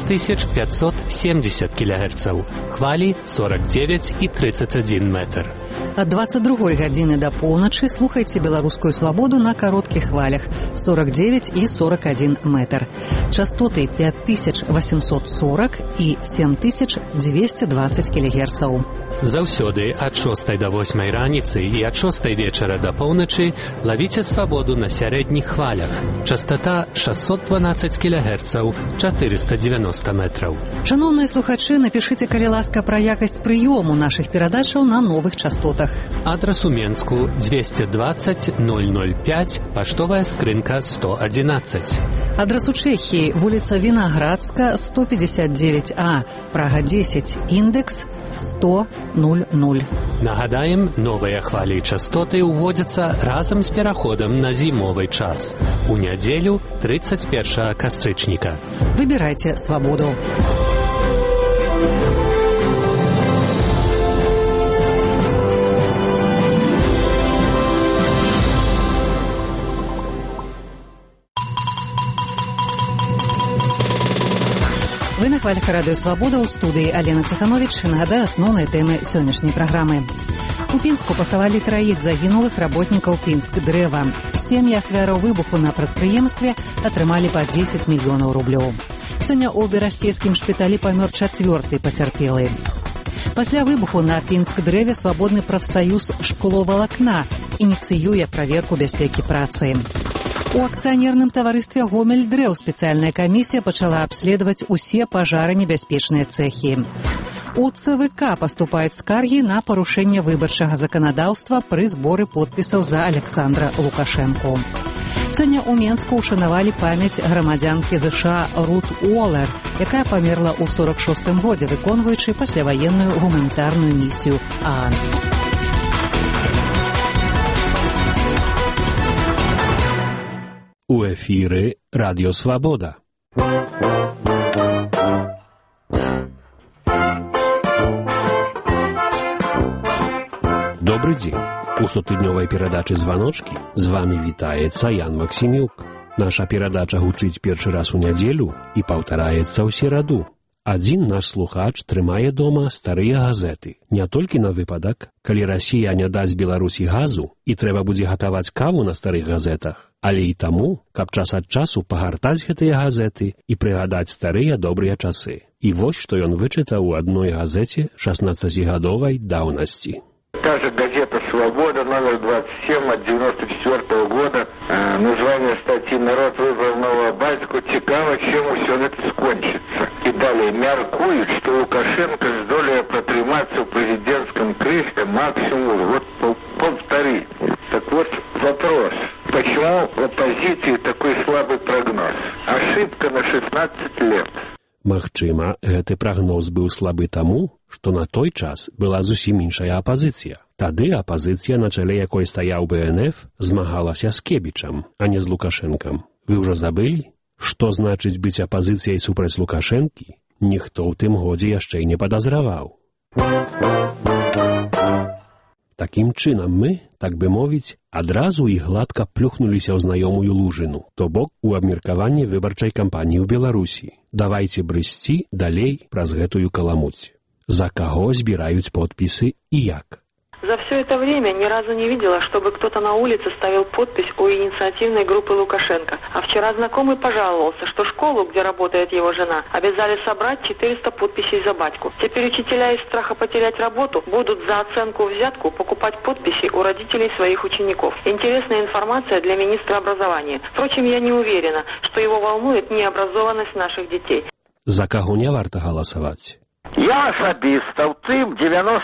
9570 кілігерцаў. Хвалі 49 і 31 метр. Ад 22 гадзіны да поўначы слухайце беларускую свабоду на кароткіх хвалях 49 і 41 метр. Частоты 5840 і 7220 кілігерцаў. Заўсёды ад 6 до 8 раніцы і ад 6 вечара да поўначы лавіце свабоду на сярэдніх хвалях. Частота 612 кілігерцаў, 490 метраў. Шановныя слухачы, напішыце, калі ласка, пра якасць прыёму нашых перадачаў на новых частотах. Адрас у Менску 220 005, паштовая скрынка 111. Адрас у Чэхіі, вуліца Вінаградска, 159А, Прага 10, індекс 10000. Нагадаем, новыя хвалі і частоты ўводзяцца разам з пераходам на зімовы час. У нядзелю 31 кастрычніка. Выбірайце свабоду. Вы на хвалях радыё «Свабода», у студыі Алена Ціхановіч. Нагадаю асноўныя тэмы сённяшняй праграмы. У Пінску пахавалі 3 загінулых работнікаў Пінск-Дрэва. Сем'і ахвяраў выбуху на прадпрыемстве атрымалі па 10 мільёнаў рублёў. Сёння ў берасцейскім шпіталі памёр 4-й пацярпелы. Пасля выбуху на Пінск-Дрэве свабодны прафсаюз шкловалакна ініцыюе праверку бяспекі працы. У акцыянерным таварыстве «Гомель-Дрэў» спецыяльная камісія пачала абследаваць усе пажаранебяспечныя цэхі. У ЦВК паступаюць скаргі на парушэнне выбарчага заканадаўства пры зборы подпісаў за Александра Лукашэнку. Сёння ў Менску ушанавалі памяць грамадзянкі ЗША Рут Уолер, якая памерла ў 46-м годзе, выконваючы пасляваенную гуманітарную місію ААН. У эфіры Радіо Свабода. Добрый дзень. У штотыднёвай перадачы «Званочкі» з вами вітаецца Ян Максімюк. Наша перадача гучыць першы раз у нядзелю і паўтараецца ў сераду. Адзін наш слухач трымае дома старыя газеты. Не толькі на выпадак, калі Расія не дасць Беларусі газу і трэба будзе гатаваць каву на старых газетах, але і таму, каб час ад часу пагартаць гэтыя газеты і прыгадаць старыя добрыя часы. І вось, што ён вычытаў у адной газеце 16-гадовай даўнасці. Та же газета «Свобода», номер 27 от 94 года. Название статьи «Народ выбрал нового батьку». Цікаво, чем все это скончится. И далее. Мяркуют, что Лукашенко здолее протриматься в президентском кресле максимум вот полторы. Так вот вопрос. Почему в оппозиции такой слабый прогноз? Ошибка на 16 лет. Магчыма, гэты прагноз быў слабы таму, што на той час была зусім іншая апазіцыя. Тады апазіцыя, на чале якой стаяў БНФ, змагалася з Кебічам, а не з Лукашэнкам. Вы ўжо забылі? Што значыць быць апазіцыяй супраць Лукашэнкі, ніхто ў тым годзе яшчэ і не падазраваў. Такім чынам мы, так бы мовіць, адразу і гладка плюхнуліся ў знаёмую лужыну, то бок у абмеркаванні выбарчай кампаніі ў Беларусі. Давайце брысці далей праз гэтую каламуць. За каго збіраюць подпісы і як? За все все это время ни разу не видела, чтобы кто-то на улице ставил подпись у инициативной группы Лукашенко. А вчера знакомый пожаловался, что школу, где работает его жена, обязали собрать 400 подписей за батьку. Теперь учителя из страха потерять работу будут за оценку взятку покупать подписи у родителей своих учеников. Интересная информация для министра образования. Впрочем, я не уверена, что его волнует необразованность наших детей. За каго не варта галасаваць? Я асабіста ў тым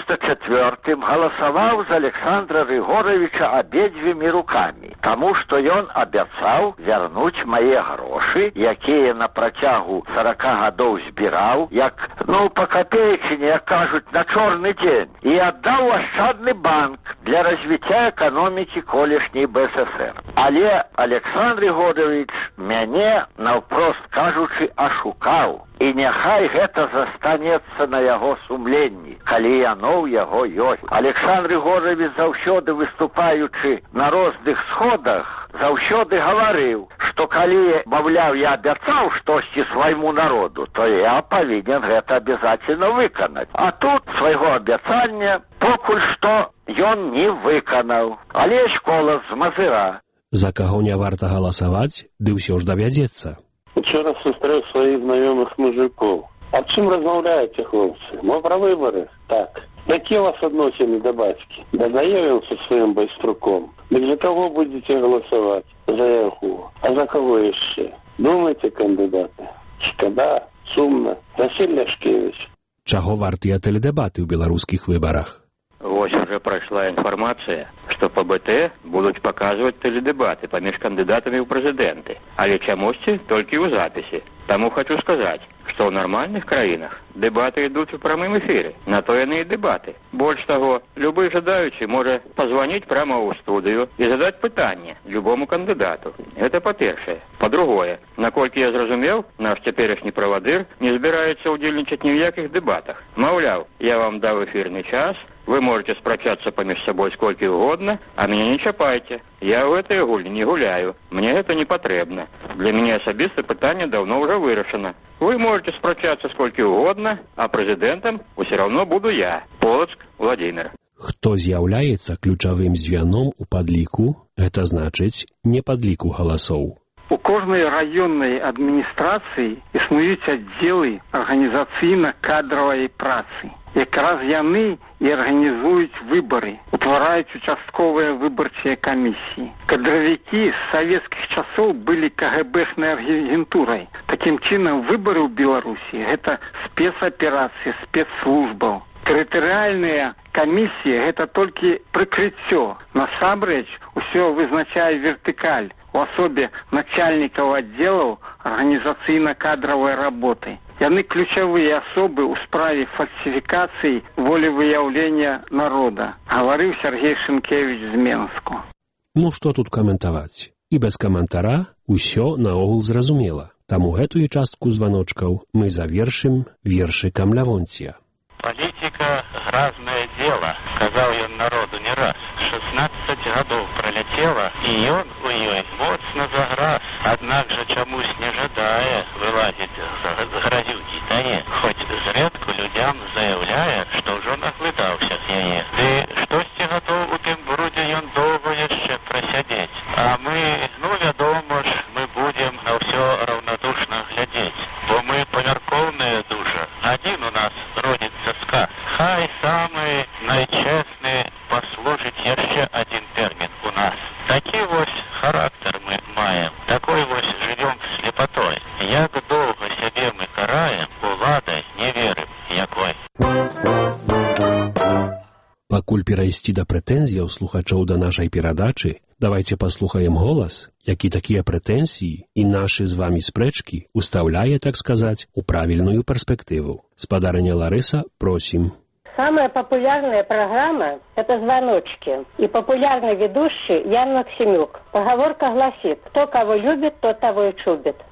94-м галасаваў за Александра Григоровича абедзвюмі рукамі, таму што ён абяцаў вярнуць мае грошы, якія на працягу 40 гадоў збіраў, як, па капейчыне, як кажуць, на чорны дзень, і аддаў Ашчадны банк для развіцця эканомікі колішняй БССР. Але Александр Григорович мяне, наўпрост кажучы, ашукаў. І няхай гэта застанецца на яго сумленні, калі яно ў яго ёсць. Александр Григорович, заўсёды выступаючы на розных сходах, заўсёды гаварыў, што калі, маўляў, я абяцаў штосьці свайму народу, то я павінен гэта абязательна выканаць. А тут свайго абяцання покуль што ён не выканаў. Але школа з Мазыра. За каго не варта галасаваць, ды ўсё ж давядзецца. Вчора сустрел своих знайомых мужиков. А чим розмовляєте, хлопці? Ми про вибори? Так. Які у вас відносини до батьки? Да знайомимся зі своїм байструком. Ви за кого будете голосувати? За яку? А за кого ще? Думайте, кандидати. Шкода, сумно. Василь Ляшкевич. Чаго вартыя тэледэбаты ў беларускіх выбарах? Вось уже прайшла інфармацыя, што па БТ будуць паказваць тэледэбаты паміж кандыдатамі ў прэзідэнты, але чамусьці толькі ў запісе. Таму хочу сказаць, што ў нармальных краінах дэбаты ідуць у прамым эфіры, на то яны і дэбаты. Больш таго, любы жадаючы можа пазваніць прямо ў студыю і задаць пытанне любому кандыдату. Гэта па-першае. Па-другое, наколькі я зразумеў, наш цяперашні правадыр не збіраецца ўдзельнічаць ні ў якіх дэбатах. Маўляў, я вам даў эфірны час, вы можете спрачацца паміж сабой сколькі угодна, а мяне не чапайце. Я ў гэтыя гульні не гуляю. Мне гэта не патрэбна. Для мяне асабіста пытанне даўно ўжо вырашана. Вы можете спрачацца сколькі угодна, а прэзідэнтам усё равно буду я, Полацк Владимир. Хто з'яўляецца ключавым звяном у падліку, гэта значыць не падліку галасоў. У кожнай раённай адміністрацыі існуюць аддзелы арганізацыйна-кадравай працы. Якраз яны і арганізуюць выбары, утвараюць участковыя выбарчыя камісіі. Кадравікі з савецкіх часоў былі КГБшнай агентурай. Такім чынам, выбары ў Беларусі – гэта спецаперацыі, спецслужбаў. Тэрытарыяльныя камісіі – гэта толькі прыкрыццё. Насамрэч, усё вызначае вертыкаль у асобе начальнікаў аддзелаў арганізацыйна-кадравай работы. Яны ключавыя асобы ў справе фальсіфікацыі волевыяўлення народа, гаварыў Сергей Шынкевіч з Менску. Ну што тут каментаваць? І без каментара ўсё наогул зразумела. Таму гэтую частку званочкаў мы завершым вершыкам Лявонція. Политика – грязное дело, сказал ён народу не раз. 16 годов пролетело, и он у ёй моцно заграз. Аднак же чамусь не жадае вылазіць з гразюкі тае, хоць зрэдку людям заяўляе, што ўжо наглытаўся з яе. Ды штосьці гатоў у тым брудзе ён доўга яшчэ прасядзець. А мы, вядома ж, мы будзем на ўсё раўнадушна глядзець, бо мы памяркоўныя душа. Адзін у нас родзіцца сказ. Хай самы найчэсны паслужыць яшчэ адзін тэрмін у нас. Такі вось характар мы маем, такой вось жывём слепатой. Як доўга сябе мы караем, уладай не верым, якой. Пакуль перайсці да прэтэнзіяў слухачоў да нашай перадачы, давайце паслухаем голас, які такія прэтэнзіі і нашы з вамі спрэчкі устаўляе, так сказаць, у правільную перспектыву. Спадарыня Ларыса, просім. Самая популярная программа – это «Звоночки». И популярный ведущий Ян Максимюк. Поговорка гласит: кто кого любит, тот того и чубит.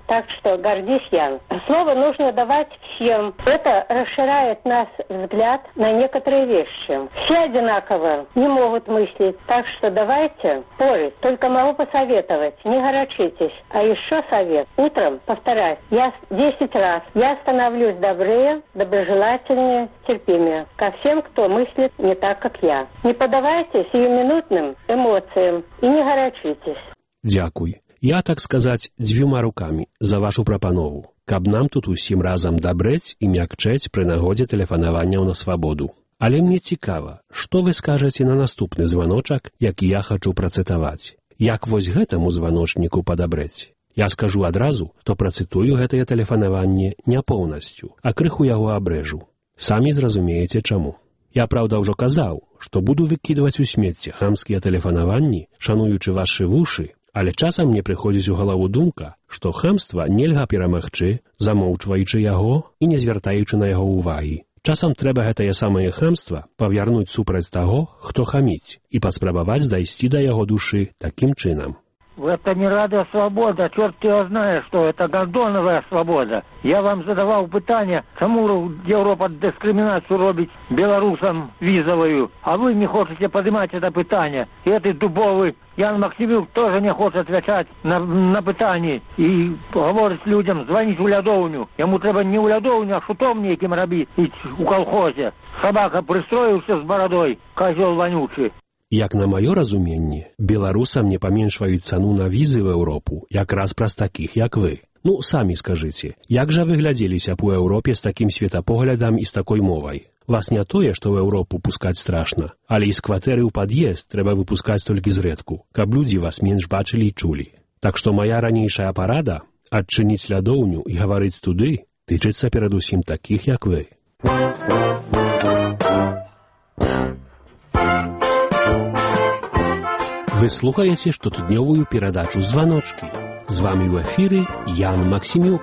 Так что гордись, Ян. Слово нужно давать всем. Это расширяет наш взгляд на некоторые вещи. Все одинаково не могут мыслить. Так что давайте спорить. Только могу посоветовать. Не горячитесь. А еще совет. Утром повторять. Я 10 раз. Я становлюсь добрее, доброжелательнее, терпимее ко всем, кто мыслит не так, как я. Не поддавайтесь сиюминутным эмоциям и не горячитесь. Дзякуй. Я, так сказаць, дзвюма рукамі за вашу прапанову, каб нам тут усім разам дабрэць і мякчэць пры нагодзе тэлефанаванняў на свабоду. Але мне цікава, што вы скажаце на наступны званочак, які я хачу працытаваць. Як вось гэтаму званочніку падабрэць? Я скажу адразу, то працытую гэтае тэлефанаванне не поўнасцю, а крыху яго абрэжу. Самі зразумееце чаму. Я, праўда, ўжо казаў, што буду выкідваць у смецце хамскія тэлефанаванні, шануючы вашы вушы, але часам мне прыходзіць у галаву думка, што хамства нельга перамагчы, замоўчваючы яго і не звяртаючы на яго ўвагі. Часам трэба гэтае самае хамства павярнуць супраць таго, хто хаміць, і паспрабаваць дайсці да яго душы такім чынам. Это не радая свобода, черт его знает, что это гондоновая свобода. Я вам задавал пытание, чему Европа дискриминацию робить белорусам визовую, а вы не хотите поднимать это пытание. И этот дубовый Ян Максимюк тоже не хочет отвечать на пытание и говорить людям, звонить у лядовню. Ему треба не у лядовню, а шутом неким робить у колхозе. Собака пристроился с бородой, козел вонючий. Як на маё разуменне, беларусам не паменшваюць цану на візы ў Еўропу якраз праз такіх, як вы. Ну, самі скажыце, як жа вы глядзеліся б у Еўропе з такім светапоглядам і з такой мовай? Вас не тое, што ў Еўропу пускаць страшна, але і з кватэры ў пад'езд трэба выпускаць толькі зрэдку, каб людзі вас менш бачылі і чулі. Так што мая ранейшая парада — адчыніць лядоўню і гаварыць туды — тычыцца перадусім такіх, як вы. Вы слухаеце штотыднёвую перадачу «Званочкі». З вамі ў эфіры Ян Максимюк.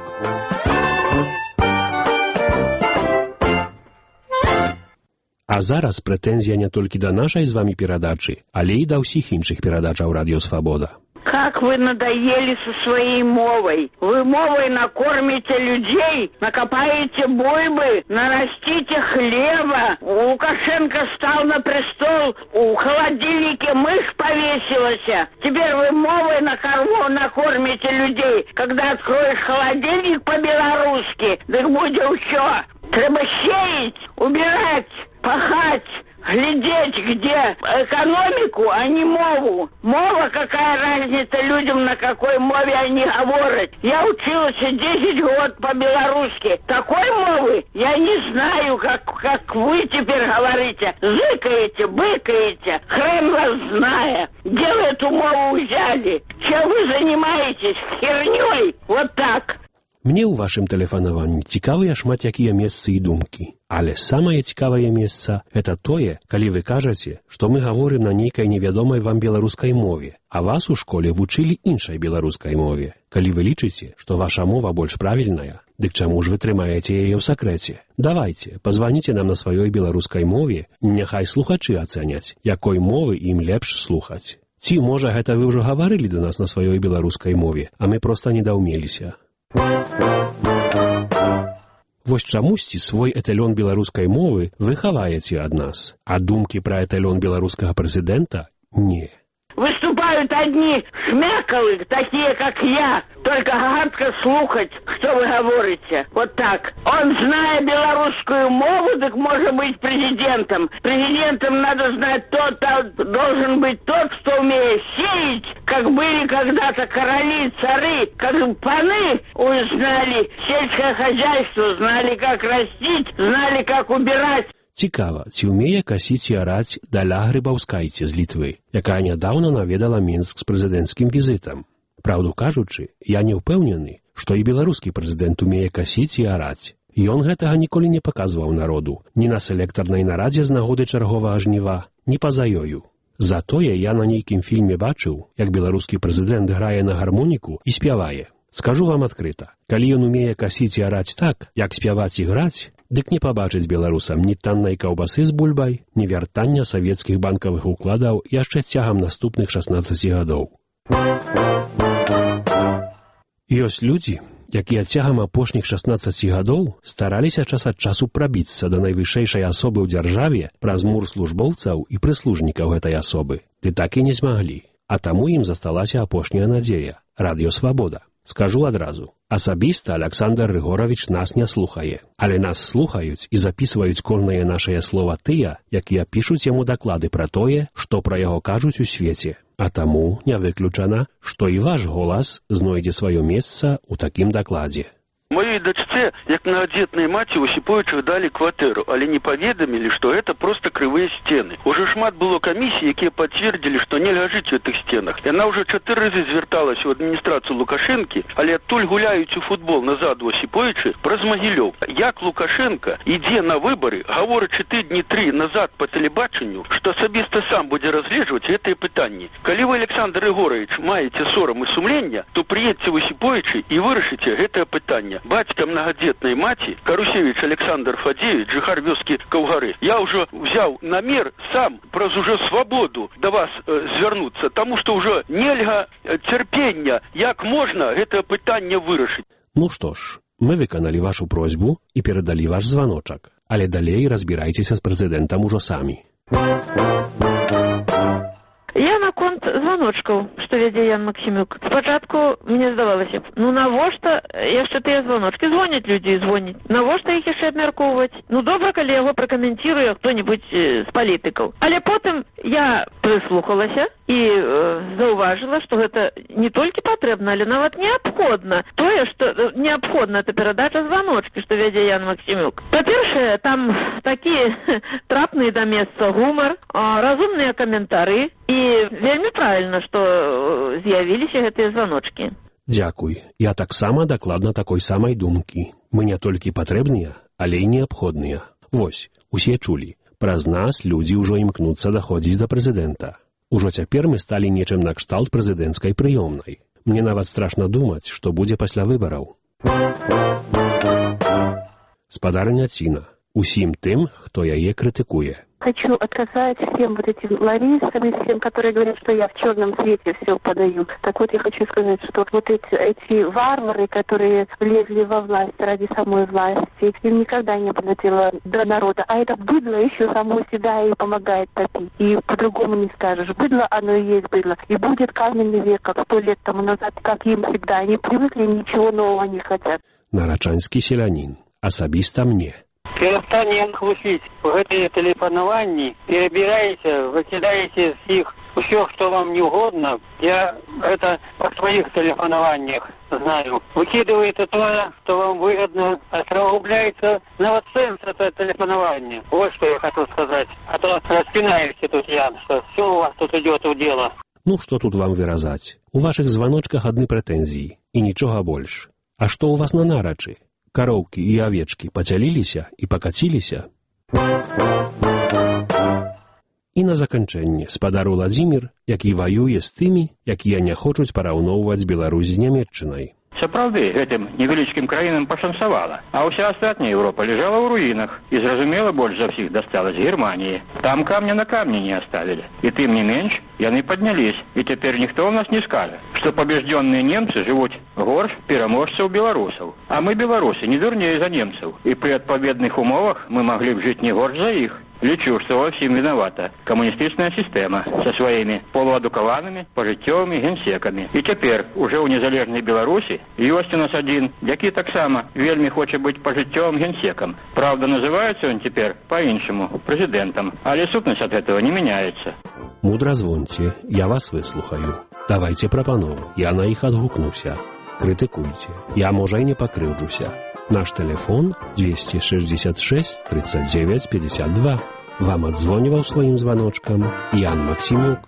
А зараз прэтэнзія не толькі да нашай з вамі перадачы, але і да ўсіх іншых перадачаў Радыё Свабода. Как вы надоели со своей мовой. Вы мовой накормите людей, накопаете бульбы, нарастите хлеба. Лукашенко стал на престол, у холодильнике мышь повесилась. Теперь вы мовой накормите людей. Когда откроешь холодильник по-белорусски, так будет что? Треба сеять, убирать, пахать. Глядеть, где экономику, а не мову. Мова, какая разница людям, на какой мове они говорят. Я училась 10 год по-белорусски. Такой мовы я не знаю, как вы теперь говорите. Зыкаете, быкаете, хрен вас зная. Где вы эту мову взяли? Чем вы занимаетесь? Херней? Вот так. Мне ў вашым тэлефанаванні цікавыя шмат якія месцы і думкі. Але самае цікавае месца – гэта тое, калі вы кажаце, што мы гаворым на нейкай невядомай вам беларускай мове, а вас у школе вучылі іншай беларускай мове. Калі вы лічыце, што ваша мова больш правільная, дык чаму ж вы трымаеце яе ў сакрэце? Давайце, пазваніце нам на сваёй беларускай мове, няхай слухачы ацэняць, якой мовы ім лепш слухаць. Ці, можа, гэта вы ўжо гаварылі да нас на сваёй беларускай мове, а мы проста недаўмеліся. Вось чамусьці свой эталён беларускай мовы вы хаваеце ад нас, а думкі пра эталён беларускага прэзідэнта – не. Выступают одни шмякалы, такие как я, только гадко слухать, что вы говорите. Вот так. Он, зная белорусскую мову, так может быть президентом. Президентом надо знать должен быть тот, кто умеет сеять, как были когда-то короли, цары, как паны знали сельское хозяйство, знали, как растить, знали, как убирать. Цікава, ці ўмее касіць і араць Даля Грыбаўскайце з Літвы, якая нядаўна наведала Мінск з прэзідэнцкім візітам. Праўду кажучы, я не ўпэўнены, што і беларускі прэзідэнт умее касіць і араць. Ён гэтага ніколі не паказваў народу, ні на селектарнай нарадзе з нагоды чарговага жніва, ні па-за ёю. Затое я на нейкім фільме бачыў, як беларускі прэзідэнт грае на гармоніку і спявае. Скажу вам адкрыта, калі ён умее касіць і араць так, як спяваць і граць, дык не пабачыць беларусам ні таннай каўбасы з бульбай, ні вяртання савецкіх банкавых укладаў яшчэ цягам наступных 16 гадоў. Ёсць людзі, якія цягам апошніх 16 гадоў стараліся час ад часу прабіцца да найвышэйшай асобы ў дзяржаве праз мур службоўцаў і прыслужнікаў гэтай асобы, ды так і не змаглі. А таму ім засталася апошняя надзея – Радыё Свабода. Скажу адразу, асабіста Аляксандр Рыгоравіч нас не слухае, але нас слухаюць і запісваюць кожнае нашае слова тыя, якія пішуць яму даклады пра тое, што пра яго кажуць у свеце. А таму не выключана, што і ваш голас знойдзе сваё месца ў такім дакладзе. Моей дочце, як многодетной маці, у Осіповичах дали кватэру, але не паведамілі, што гэта проста крывыя сцены. Уже шмат было камісій, якія пацвердзілі, што нельга жыць у гэтых стенах. Яна уже 4 разы звярталася ў адміністрацыю Лукашэнкі, але адтуль гуляюць у футбол назад у Осіповичы праз Магілёў. Як Лукашенко ідзе на выбары, гаворачы тыдні 3 назад па тэлебачанню, што асабіста сам будзе разгледжваць гэтыя пытанні. Калі вы, Александр Рыгорович, маеце сорам і сумленне, то прыедзьце ў Осіповичы і вырашыце гэтае пытанне. Бацька многодетной маці, Карусевич Александр Фадеевич, жыхар вёскі Каўгары, я ўжо взяў намер сам праз уже Свабоду да вас звярнуцца, таму што ўжо нельга цярпення, як можна гэтае пытанне вырашыць. Ну што ж, мы выканалі вашу просьбу і перадалі ваш званочак, але далей разбірайцеся з прэзідэнтам ужо самі. Я наконт званочкаў, што вядзе Ян Максімюк. Спачатку мне здавалася, навошта яшчэ тыя званочкі? Звоняць людзі і звоняць. Навошта іх яшчэ абмяркоўваць? Добра, калі яго пракаментируе хто-небудзь з палітыкаў. Але потым я прыслухалася і заўважыла, што гэта не толькі патрэбна, але нават неабходна. Тое, што неабходна, это перадача званочкі, што вядзе Ян Максімюк. Па-першае, там такі трапны да месца гумар, разумныя каментары, і вельмі правільна, што з'явіліся гэтыя званочкі. Дзякуй. Я таксама дакладна такой самай думкі. Мы не толькі патрэбныя, але і неабходныя. Вось, усе чулі. Праз нас людзі ўжо імкнуцца даходзіць да прэзідэнта. Ужо цяпер мы сталі нечым накшталт прэзідэнцкай прыёмнай. Мне нават страшна думаць, што будзе пасля выбараў. Спадарня Ціна. Усім тым, хто яе крытыкуе. Хочу отказать всем вот этим ларисам, всем, которые говорят, что я в черном цвете все подаю. Так вот, я хочу сказать, что вот эти варвары, которые влезли во власть ради самой власти, им никогда не было дела до народа. А это быдло еще само себя и помогает топить. И по-другому не скажешь. Быдло, оно и есть быдло. И будет каменный век, как 100 лет тому назад, как им всегда. Они привыкли, ничего нового не хотят. Нарачанскі селянін. Асабіста мне. Перастанем глушіць гэтыя тэлефанаванні, перабіраеце, выкідаеце з іх усё, што вам не угодно. Я это по своих тэлефанаваннях знаю. Выкидываете то, что вам выгодно, отравляется нават сенс это тэлефанаванне. Вот что я хочу сказать. А то распинаешься тут, Ян, что все у вас тут идет у дела. Ну, што тут вам выразаць? У вашых званочках адны прэтэнзіі, і нічога больш. А што ў вас на нарачы? Кароўкі і авечкі пацяліліся і пакаціліся. І на заканчэнне спадар Уладзімір, які ваюе з тымі, якія не хочуць параўноўваць Беларусь з Нямецчынай. Сапраўды, гэтым невялічкім краінам пашанцавала, а ўся астатняя Еўропа лежала ў руінах, і, зразумела, больш за ўсіх дасталась Германіі. Там камня на камні не оставили. І тым не менш, яны паднялись, і цяпер ніхто ў нас не скажа, што пабеждзённыя немцы жывуць горш пераможцаў беларусаў. А мы, беларусы, не дурней за немцаў, і пры адпаведных умовах мы маглі б жыць не горш за іх. Лічу, што ва ўсім вінавата камуністычная сістэма са сваімі полуадукаванымі пажыццёвымі генсекамі. І цяпер, уже ў незалежнай Беларусі, ёсць у нас адзін, які таксама вельмі хоча быць пажыццёвым генсекам. Правда, называецца ён цяпер па-іншаму, прэзідэнтам, але сутнасць ад гэтага не мяняецца. Мудра звоньце, я вас выслухаю. Давайце прапановы, я на іх адгукнуся. Крытыкуйце, я, можа, і не пакрыўджуся. Наш телефон 266 39 52. Вам адзвоніваў сваім званочкам Ян Максімюк.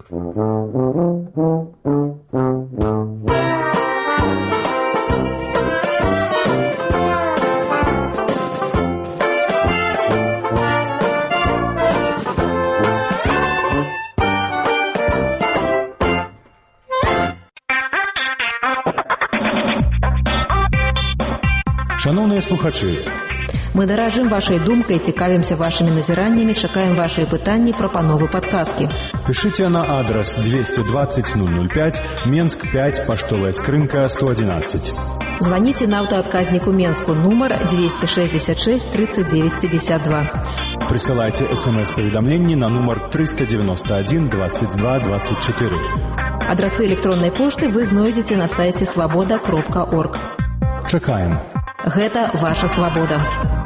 Шановныя слухачы, мы даражым вашай думкай, цікавімся вашымі назіраннямі, чакаем вашыя пытанні, прапановы, падказкі. Пішыце на адрас 220 005, Менск 5, паштовая скрынка 111. Звоните на автоотказнику Менску, номер 266 39 52. Присылайте СМС-поведомление на номер 391 22 24. Адрасы электронной почты вы знойдзеце на сайте свобода.орг. Чакаем. Гэта ваша свабода.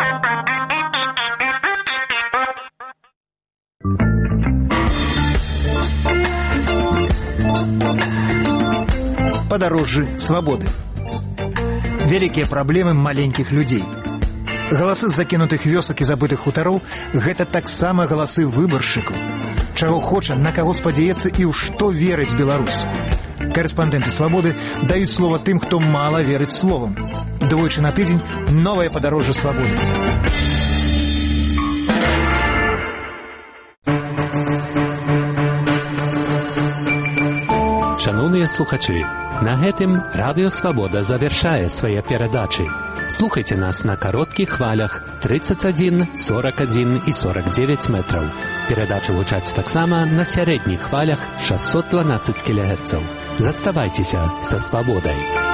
Подорожжы свободы. Вялікія праблемы маленькіх людзей. Галасы з закінутых вёсак і забытых хутароў – гэта таксама галасы выбаршчыкаў. Чаго хоча, на каго спадзяецца і ў што верыць Беларусь. Корэспандэнты «Свабоды» даюць слова тым, хто мала верыць словам. Двойчы на тыдзень новае падарожжа свабоды. Шановныя слухачы, на гэтым Радыё Свабода завяршае свае перадачы. Слухайце нас на кароткіх хвалях 31, 41 і 49 метраў. Перадачы гучаць таксама на сярэдніх хвалях 612 кГц. Заставайцеся са свабодай.